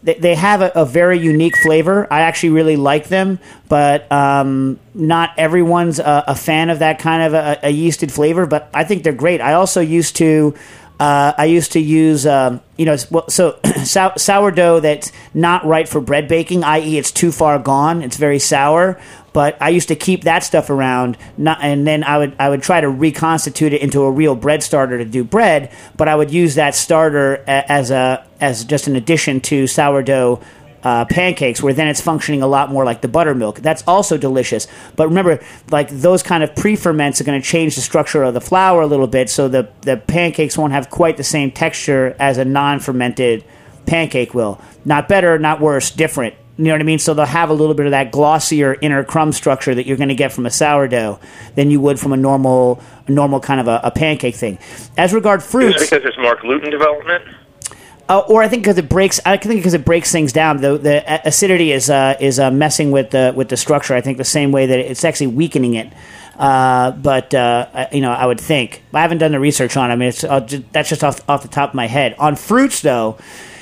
they, they have a, a very unique flavor. I actually really like them, but um, not everyone's a, a fan of that kind of a, a yeasted flavor. But I think they're great. I also used to. Uh, I used to use, um, you know, well, so sour, sourdough that's not right for bread baking, that is, it's too far gone. It's very sour. But I used to keep that stuff around, not, and then I would I would try to reconstitute it into a real bread starter to do bread. But I would use that starter a, as a as just an addition to sourdough uh, pancakes, where then it's functioning a lot more like the buttermilk. That's also delicious. But remember, like those kind of pre-ferments are going to change the structure of the flour a little bit, so the the pancakes won't have quite the same texture as a non-fermented pancake will. Not better, not worse, different. You know what I mean? So they'll have a little bit of that glossier inner crumb structure that you're going to get from a sourdough than you would from a normal, a normal kind of a, a pancake thing. As regard fruits, is it because there's more gluten development? Uh, or I think because it breaks. I think because it breaks things down. The the acidity is uh, is uh, messing with the with the structure. I think the same way that it's actually weakening it. Uh, but uh, you know, I would think. I haven't done the research on it. I mean, it's, uh, just, that's just off off the top of my head. On fruits, though,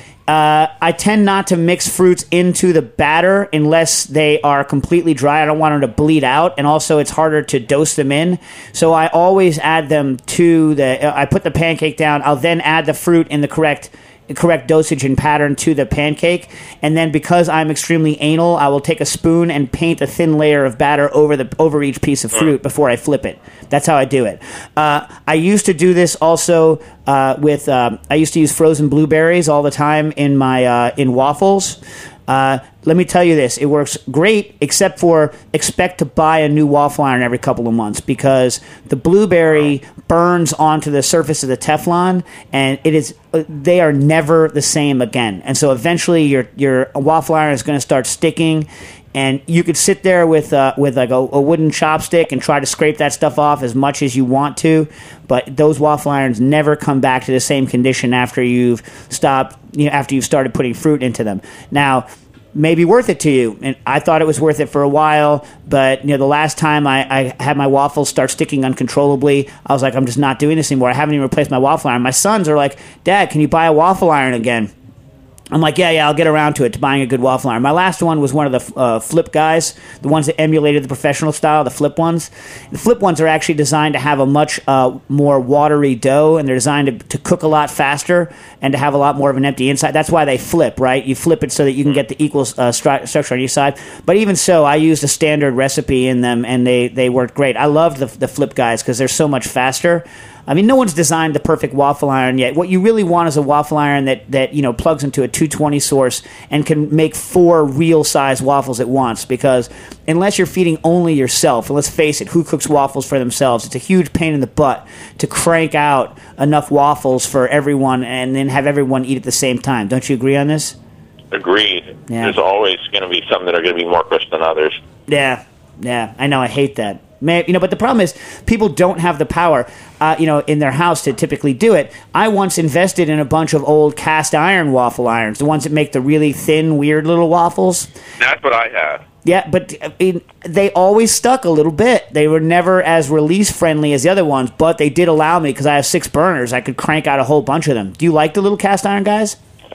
uh, I tend not to mix fruits into the batter unless they are completely dry. I don't want them to bleed out, and also it's harder to dose them in. So I always add them to the. I put the pancake down. I'll then add the fruit in the correct. correct dosage and pattern to the pancake, and then because I'm extremely anal, I will take a spoon and paint a thin layer of batter over the over each piece of fruit before I flip it. That's how I do it. Uh, I used to do this also uh, with. Um, I used to use frozen blueberries all the time in my uh, in waffles. Uh, let me tell you this, it works great, except for expect to buy a new waffle iron every couple of months, because the blueberry burns onto the surface of the Teflon, and it is they are never the same again. And so eventually your your waffle iron is going to start sticking, and you could sit there with uh, with like a, a wooden chopstick and try to scrape that stuff off as much as you want to, but those waffle irons never come back to the same condition after you've stopped, you know, after you've started putting fruit into them. Now, maybe worth it to you, and I thought it was worth it for a while, but you know, the last time I, I had my waffles start sticking uncontrollably, I was like, I'm just not doing this anymore. I haven't even replaced my waffle iron. My sons are like, Dad, can you buy a waffle iron again? I'm like, yeah, yeah, I'll get around to it, to buying a good waffle iron. My last one was one of the uh, flip guys, the ones that emulated the professional style, the flip ones. The flip ones are actually designed to have a much uh, more watery dough, and they're designed to, to cook a lot faster and to have a lot more of an empty inside. That's why they flip, right? You flip it so that you can get the equal uh, stru- structure on each side. But even so, I used a standard recipe in them, and they, they worked great. I loved the, the flip guys because they're so much faster. I mean, no one's designed the perfect waffle iron yet. What you really want is a waffle iron that, that you know plugs into a two twenty source and can make four real-size waffles at once, because unless you're feeding only yourself, and let's face it, who cooks waffles for themselves? It's a huge pain in the butt to crank out enough waffles for everyone and then have everyone eat at the same time. Don't you agree on this? Agreed. Yeah. There's always going to be some that are going to be more crisp than others. Yeah, yeah, I know, I hate that. Man, you know, but the problem is people don't have the power, uh, you know, in their house to typically do it. I once invested in a bunch of old cast iron waffle irons, the ones that make the really thin, weird little waffles. That's what I have. Yeah, but I mean, they always stuck a little bit. They were never as release friendly as the other ones, but they did allow me, because I have six burners, I could crank out a whole bunch of them. Do you like the little cast iron guys?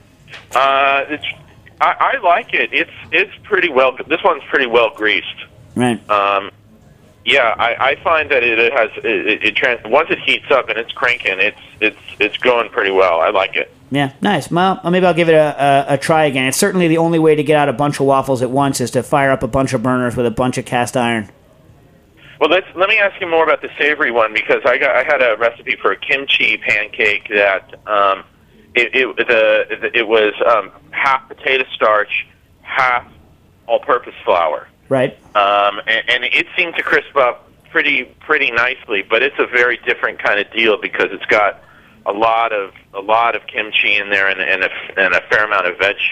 Uh, it's, I, I like it. It's it's pretty well. This one's pretty well greased. Right. Um, yeah, I, I find that it has it, it, it trans, once it heats up and it's cranking, it's it's it's going pretty well. I like it. Yeah, nice. Well, maybe I'll give it a, a, a try again. It's certainly the only way to get out a bunch of waffles at once is to fire up a bunch of burners with a bunch of cast iron. Well, let's, let me ask you more about the savory one, because I got I had a recipe for a kimchi pancake that um, it it the it was um, half potato starch, half all-purpose flour. Right. Um, and, and it seemed to crisp up pretty pretty nicely, but it's a very different kind of deal because it's got a lot of a lot of kimchi in there and, and, a, and a fair amount of veg.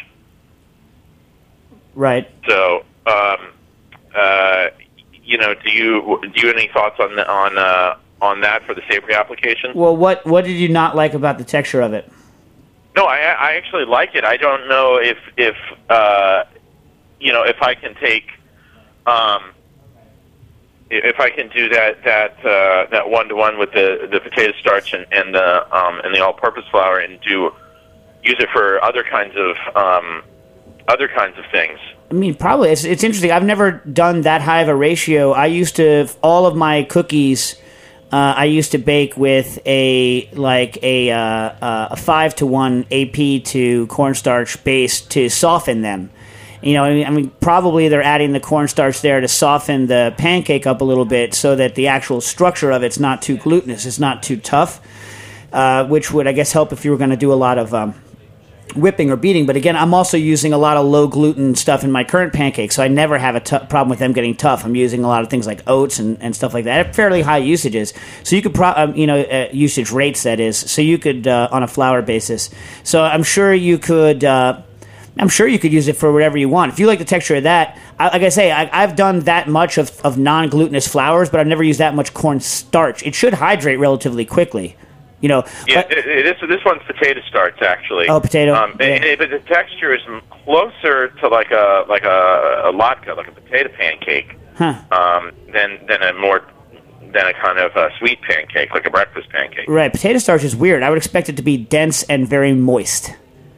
Right. So, um, uh, you know, do you do you have any thoughts on the, on uh, on that for the savory application? Well, what what did you not like about the texture of it? No, I I actually like it. I don't know if if uh, you know if I can take. Um, if I can do that that uh, that one to one with the, the potato starch and, and the um, and the all-purpose flour, and do use it for other kinds of um, other kinds of things? I mean, probably. It's, it's interesting. I've never done that high of a ratio. I used to, all of my cookies, uh, I used to bake with a, like, a, uh, uh, a five to one A P to cornstarch base to soften them. You know, I mean, probably they're adding the cornstarch there to soften the pancake up a little bit so that the actual structure of it's not too glutinous, it's not too tough, uh, which would, I guess, help if you were going to do a lot of um, whipping or beating. But again, I'm also using a lot of low gluten stuff in my current pancakes, so I never have a t- problem with them getting tough. I'm using a lot of things like oats and, and stuff like that at fairly high usages. So you could, pro- um, you know, uh, usage rates, that is. So you could, uh, on a flour basis. So I'm sure you could... Uh, I'm sure you could use it for whatever you want. If you like the texture of that, I, like I say, I, I've done that much of, of non-glutinous flours, but I've never used that much corn starch. It should hydrate relatively quickly, you know. Yeah, but, it, it is, this one's potato starch, actually. Oh, potato. Um, yeah. and, and, but the texture is closer to like a like a, a latke, like a potato pancake, huh. um, than than a more than a kind of a sweet pancake, like a breakfast pancake. Right. Potato starch is weird. I would expect it to be dense and very moist.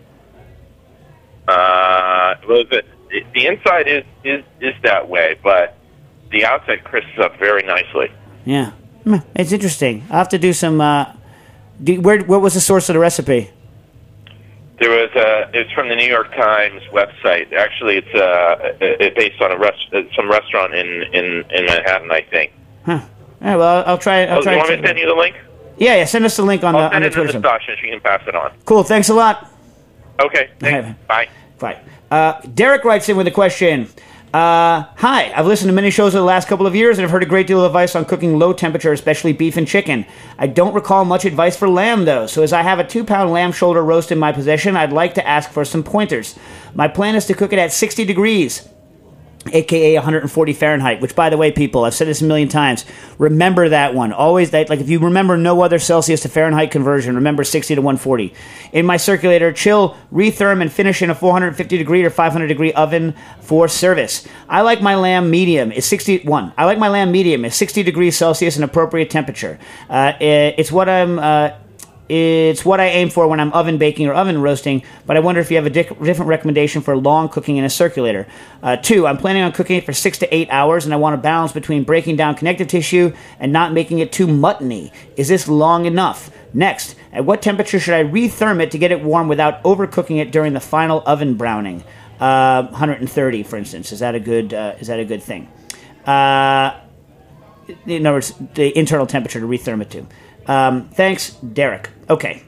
Uh, well, the, the inside is, is, is that way, but the outside crisps up very nicely. Yeah. It's interesting. I'll have to do some... Uh, do, where, what was the source of the recipe? There was a, it's from the New York Times website. Actually, it's uh, it, based on a rest, some restaurant in, in, in Manhattan, I think. Huh. All right, well, I'll try it. I'll oh, try you it. want me to send you the link? Yeah, yeah. Send us the link on I'll the, on send the it Twitter. to the Sasha, so you can pass it on. Cool. Thanks a lot. Okay. Thanks. Right. Bye. Bye. Uh, Derek writes in with a question. Uh, hi, I've listened to many shows over the last couple of years and have heard a great deal of advice on cooking low temperature, especially beef and chicken. I don't recall much advice for lamb, though, so as I have a two-pound lamb shoulder roast in my possession, I'd like to ask for some pointers. My plan is to cook it at sixty degrees, aka one hundred forty Fahrenheit, which, by the way, people, I've said this a million times, remember that one. Always, that, like, if you remember no other Celsius to Fahrenheit conversion, remember sixty to one forty. In my circulator, chill, retherm, and finish in a four hundred fifty degree or five hundred degree oven for service. I like my lamb medium. It's sixty-one. I like my lamb medium. It's sixty degrees Celsius, an appropriate temperature. Uh, it, it's what I'm... Uh, It's what I aim for when I'm oven baking or oven roasting, but I wonder if you have a dic- different recommendation for long cooking in a circulator. Uh, two, I'm planning on cooking it for six to eight hours, and I want a balance between breaking down connective tissue and not making it too muttony. Is this long enough? Next, at what temperature should I retherm it to get it warm without overcooking it during the final oven browning? Uh, one hundred thirty, for instance. Is that a good? Uh, is that a good thing? Uh, in other words, the internal temperature to retherm it to. Um, thanks, Derek. Okay.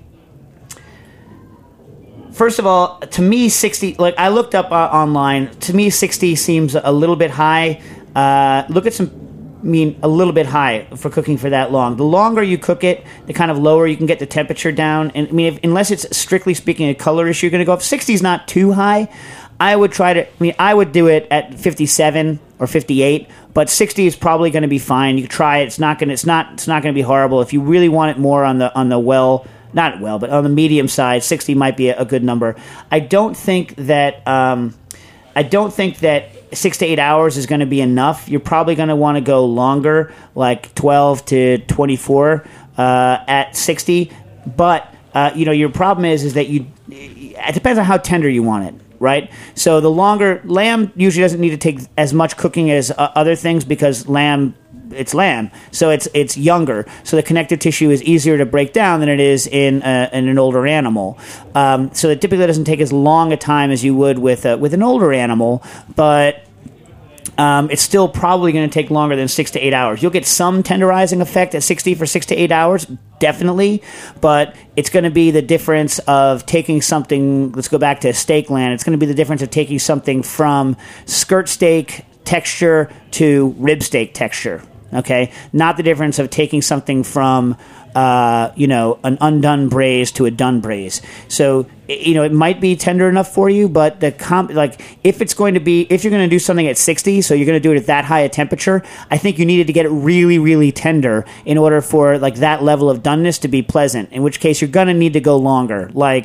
First of all, to me, sixty, like I looked up uh, online, to me, sixty seems a little bit high. Uh, look at some, I mean, a little bit high for cooking for that long. The longer you cook it, the kind of lower you can get the temperature down. And I mean, if, unless it's strictly speaking a color issue, you're going to go up. sixty is not too high. I would try to, I mean, I would do it at fifty-seven or fifty-eight, but sixty is probably going to be fine. You can try it. It's not going to, it's not, it's not going to be horrible. If you really want it more on the, on the well, not well, but on the medium side, sixty might be a, a good number. I don't think that, um, I don't think that six to eight hours is going to be enough. You're probably going to want to go longer, like twelve to twenty-four, uh, at sixty. But, uh, you know, your problem is, is that you, it depends on how tender you want it. Right? So the longer, lamb usually doesn't need to take as much cooking as uh, other things because lamb, it's lamb. So it's it's younger. So the connective tissue is easier to break down than it is in, uh, in an older animal. Um, so it typically doesn't take as long a time as you would with, uh, with an older animal, but Um, it's still probably going to take longer than six to eight hours. You'll get some tenderizing effect at sixty for six to eight hours, definitely, but it's going to be the difference of taking something, let's go back to steak land, it's going to be the difference of taking something from skirt steak texture to rib steak texture, okay? Not the difference of taking something from, uh, you know, an undone braise to a done braise. So, you know, it might be tender enough for you, but the comp, like, if it's going to be, if you're going to do something at sixty, so you're going to do it at that high a temperature, I think you needed to get it really, really tender in order for, like, that level of doneness to be pleasant, in which case you're going to need to go longer. Like,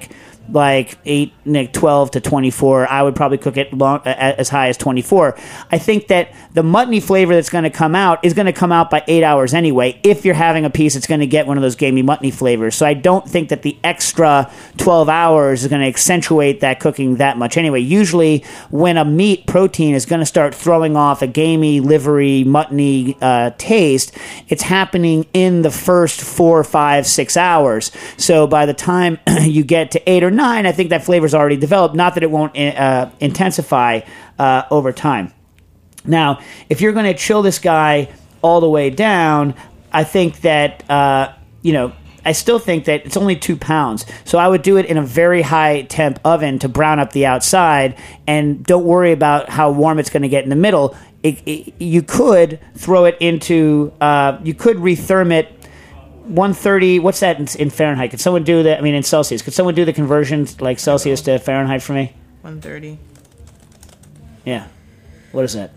like eight, like twelve to twenty-four. I would probably cook it long, as high as twenty-four. I think that the muttony flavor that's going to come out is going to come out by eight hours anyway. If you're having a piece, it's going to get one of those gamey muttony flavors. So I don't think that the extra twelve hours is going to accentuate that cooking that much anyway. Usually when a meat protein is going to start throwing off a gamey, livery, muttony uh, taste, it's happening in the first four, five, six hours. So by the time you get to eight or nine, I think that flavor's already developed. Not that it won't uh, intensify uh, over time. Now, if you're going to chill this guy all the way down, I think that, uh, you know, I still think that it's only two pounds. So I would do it in a very high temp oven to brown up the outside, and don't worry about how warm it's going to get in the middle. It, it, you could throw it into, uh, you could retherm it one thirty, what's that in, in Fahrenheit? Could someone do that? I mean, in Celsius. Could someone do the conversion like Celsius to Fahrenheit for me? one thirty. Yeah. What is that?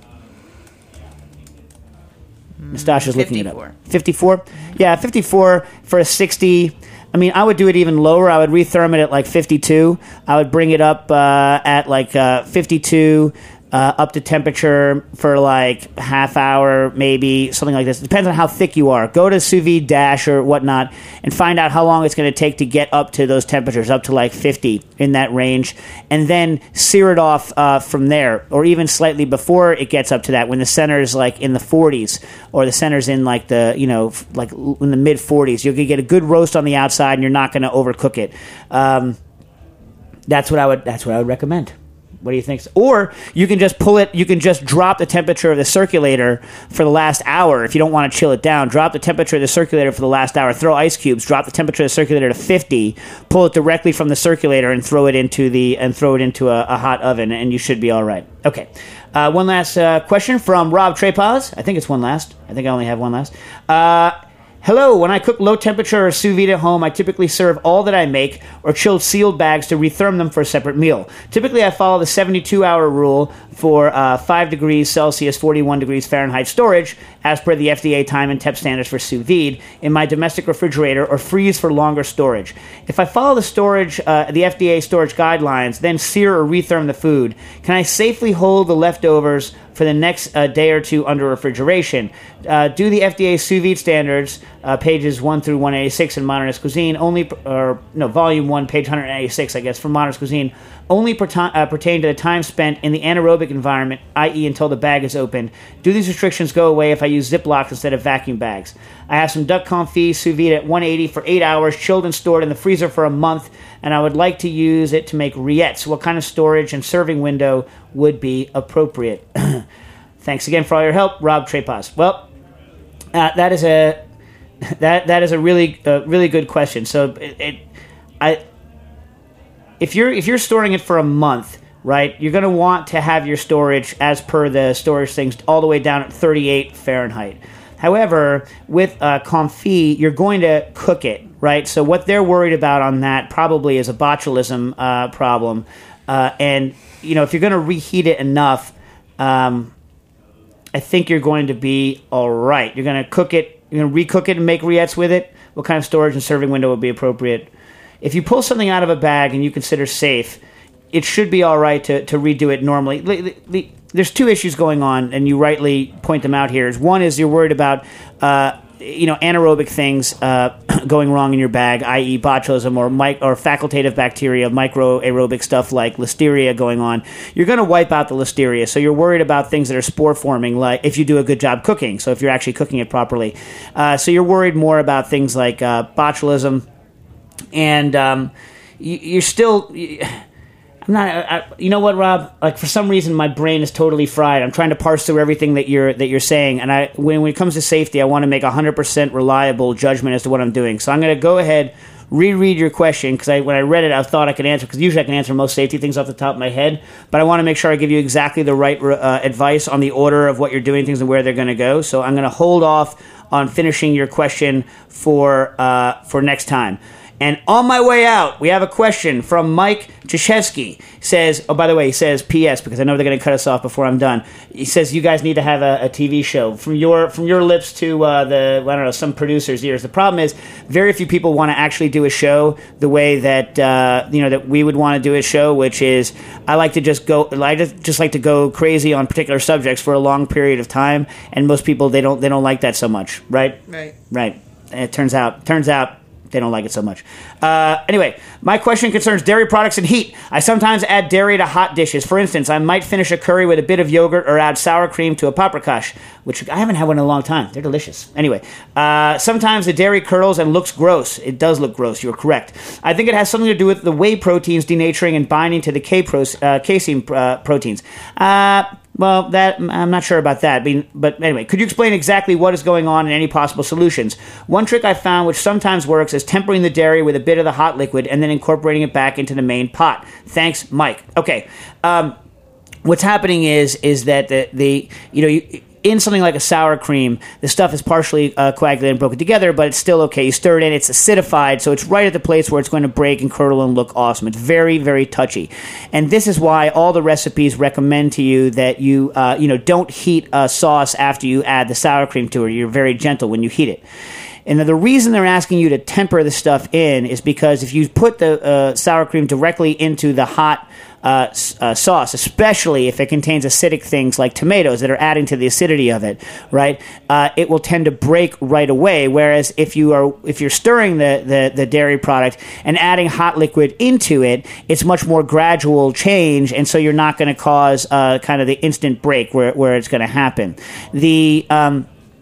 Nastasha's looking it up. fifty-four? Yeah, fifty-four for a sixty. I mean, I would do it even lower. I would retherm it at like fifty-two. I would bring it up uh, at like uh, fifty-two. Uh, up to temperature for like half hour, maybe something like this. It depends on how thick you are. Go to sous vide dash or whatnot and find out how long it's going to take to get up to those temperatures, up to like fifty in that range, and then sear it off uh, from there, or even slightly before it gets up to that. When the center is like in the forties, or the center's in like the you know like in the mid forties, you'll get a good roast on the outside, and you're not going to overcook it. Um, that's what I would. That's what I would recommend. What do you think? Or you can just pull it, you can just drop the temperature of the circulator for the last hour. If you don't want to chill it down, drop the temperature of the circulator for the last hour. Throw ice cubes, drop the temperature of the circulator to fifty, pull it directly from the circulator and throw it into the and throw it into a, a hot oven, and you should be all right. Okay. Uh, one last uh, question from Rob Trepaz. I think it's one last. I think I only have one last. Uh, Hello, when I cook low temperature or sous vide at home, I typically serve all that I make or chilled sealed bags to retherm them for a separate meal. Typically, I follow the seventy-two hour rule for uh, five degrees Celsius, forty-one degrees Fahrenheit storage, as per the F D A time and temp standards for sous vide, in my domestic refrigerator, or freeze for longer storage. If I follow the storage, uh, the F D A storage guidelines, then sear or retherm the food, can I safely hold the leftovers for the next uh, day or two under refrigeration? Uh, do the F D A sous vide standards, uh, pages one through one eighty-six in Modernist Cuisine, only, or no, volume one, page one eighty-six, I guess, from Modernist Cuisine, only pertain, uh, pertain to the time spent in the anaerobic environment, that is until the bag is opened. Do these restrictions go away if I use Ziplocs instead of vacuum bags? I have some duck confit sous vide at one eighty for eight hours, chilled and stored in the freezer for a month, and I would like to use it to make rillettes. What kind of storage and serving window would be appropriate? Thanks again for all your help, Rob Trepaz. Well, uh, that is a that that is a really uh, really good question. So, it, it I if you're if you're storing it for a month, right, you're going to want to have your storage as per the storage things all the way down at thirty-eight Fahrenheit. However, with uh, confit, you're going to cook it, right? So what they're worried about on that probably is a botulism uh, problem, uh, and you know if you're going to reheat it enough. Um, I think you're going to be all right. You're going to cook it. You're going to recook it and make rillettes with it. What kind of storage and serving window would be appropriate? If you pull something out of a bag and you consider safe, it should be all right to, to redo it normally. The, the, there's two issues going on, and you rightly point them out here. One is you're worried about uh, you know anaerobic things uh, going wrong in your bag, that is botulism or mic- or facultative bacteria, microaerobic stuff like listeria going on. You're going to wipe out the listeria, so you're worried about things that are spore forming, like if you do a good job cooking, so if you're actually cooking it properly. Uh, so you're worried more about things like uh, botulism, and um, you, you're still... You, I'm not, I, you know what, Rob? Like for some reason, my brain is totally fried. I'm trying to parse through everything that you're that you're saying, and I when, when it comes to safety, I want to make a one hundred percent reliable judgment as to what I'm doing. So I'm going to go ahead, reread your question, because I, when I read it, I thought I could answer, because usually I can answer most safety things off the top of my head, but I want to make sure I give you exactly the right uh, advice on the order of what you're doing things and where they're going to go. So I'm going to hold off on finishing your question for uh, for next time. And on my way out, we have a question from Mike Jashevsky. Says, oh, by the way, he says P S because I know they're going to cut us off before I'm done. He says you guys need to have a, a T V show from your from your lips to uh, the I don't know some producers' ears. The problem is very few people want to actually do a show the way that uh, you know that we would want to do a show, which is I like to just go I just, just like to go crazy on particular subjects for a long period of time, and most people they don't they don't like that so much, right? Right. Right. And it turns out turns out. They don't like it so much. Uh, anyway, my question concerns dairy products and heat. I sometimes add dairy to hot dishes. For instance, I might finish a curry with a bit of yogurt or add sour cream to a paprikash, which I haven't had one in a long time. They're delicious. Anyway, uh, sometimes the dairy curdles and looks gross. It does look gross. You're correct. I think it has something to do with the whey proteins denaturing and binding to the K pro- uh, casein uh, proteins. Uh... Well, that I'm not sure about that. But anyway, could you explain exactly what is going on and any possible solutions? One trick I found, which sometimes works, is tempering the dairy with a bit of the hot liquid and then incorporating it back into the main pot. Thanks, Mike. Okay. Um, what's happening is is that the, the you know, you, in something like a sour cream, the stuff is partially uh, coagulated and broken together, but it's still okay. You stir it in, it's acidified, so it's right at the place where it's going to break and curdle and look awesome. It's very, very touchy. And this is why all the recipes recommend to you that you, uh, you know, don't heat a sauce after you add the sour cream to it. You're very gentle when you heat it. And the reason they're asking you to temper the stuff in is because if you put the uh, sour cream directly into the hot uh, uh, sauce, especially if it contains acidic things like tomatoes that are adding to the acidity of it, right? Uh, it will tend to break right away. Whereas if you are if you're stirring the, the, the dairy product and adding hot liquid into it, it's much more gradual change, and so you're not going to cause uh, kind of the instant break where where it's going to happen. The um,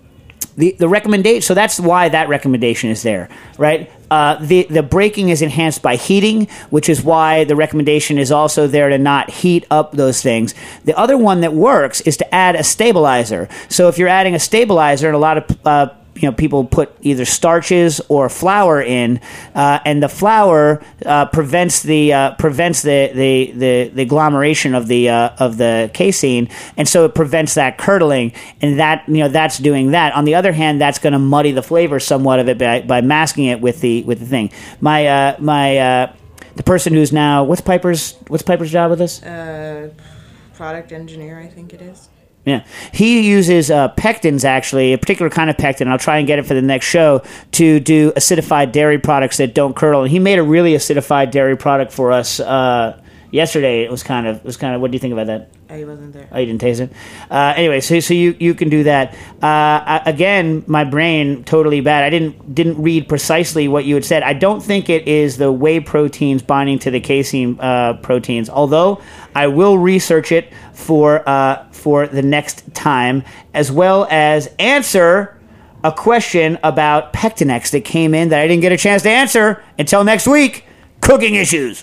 The the recommendation, so that's why that recommendation is there, right? Uh, the the breaking is enhanced by heating, which is why the recommendation is also there to not heat up those things. The other one that works is to add a stabilizer. So if you're adding a stabilizer, and a lot of uh, you know people put either starches or flour in, uh, and the flour uh, prevents the uh, prevents the, the, the, the agglomeration of the uh, of the casein, and so it prevents that curdling, and that you know that's doing that. On the other hand, that's going to muddy the flavor somewhat of it by, by masking it with the with the thing. My uh, my uh, the person who's now what's Piper's what's Piper's job with this? Uh, product engineer, I think it is. Yeah, he uses uh, pectins, actually, a particular kind of pectin. I'll try and get it for the next show to do acidified dairy products that don't curdle. And he made a really acidified dairy product for us uh, yesterday. It was kind of, it was kind of. What do you think about that? I wasn't there. Oh, you didn't taste it? Uh, anyway, so so you, you can do that. Uh, again, my brain totally bad. I didn't didn't read precisely what you had said. I don't think it is the whey proteins binding to the casein uh, proteins, although I will research it for uh, for the next time, as well as answer a question about Pectinex that came in that I didn't get a chance to answer until next week. Cooking issues.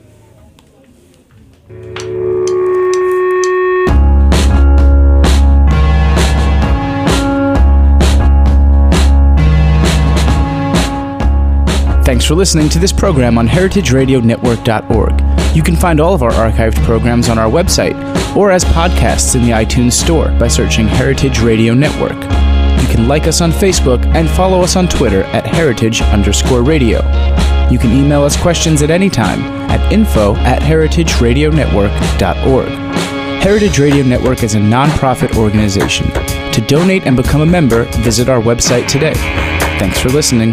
Thanks for listening to this program on heritage radio network dot org. You can find all of our archived programs on our website or as podcasts in the iTunes Store by searching Heritage Radio Network. You can like us on Facebook and follow us on Twitter at heritage underscore radio. You can email us questions at any time at info at heritage radio network dot org. Heritage Radio Network is a non-profit organization. To donate and become a member, visit our website today. Thanks for listening.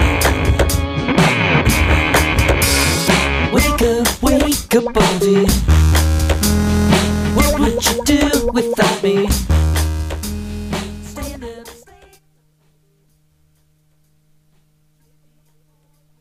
Wake up, wake up, all day.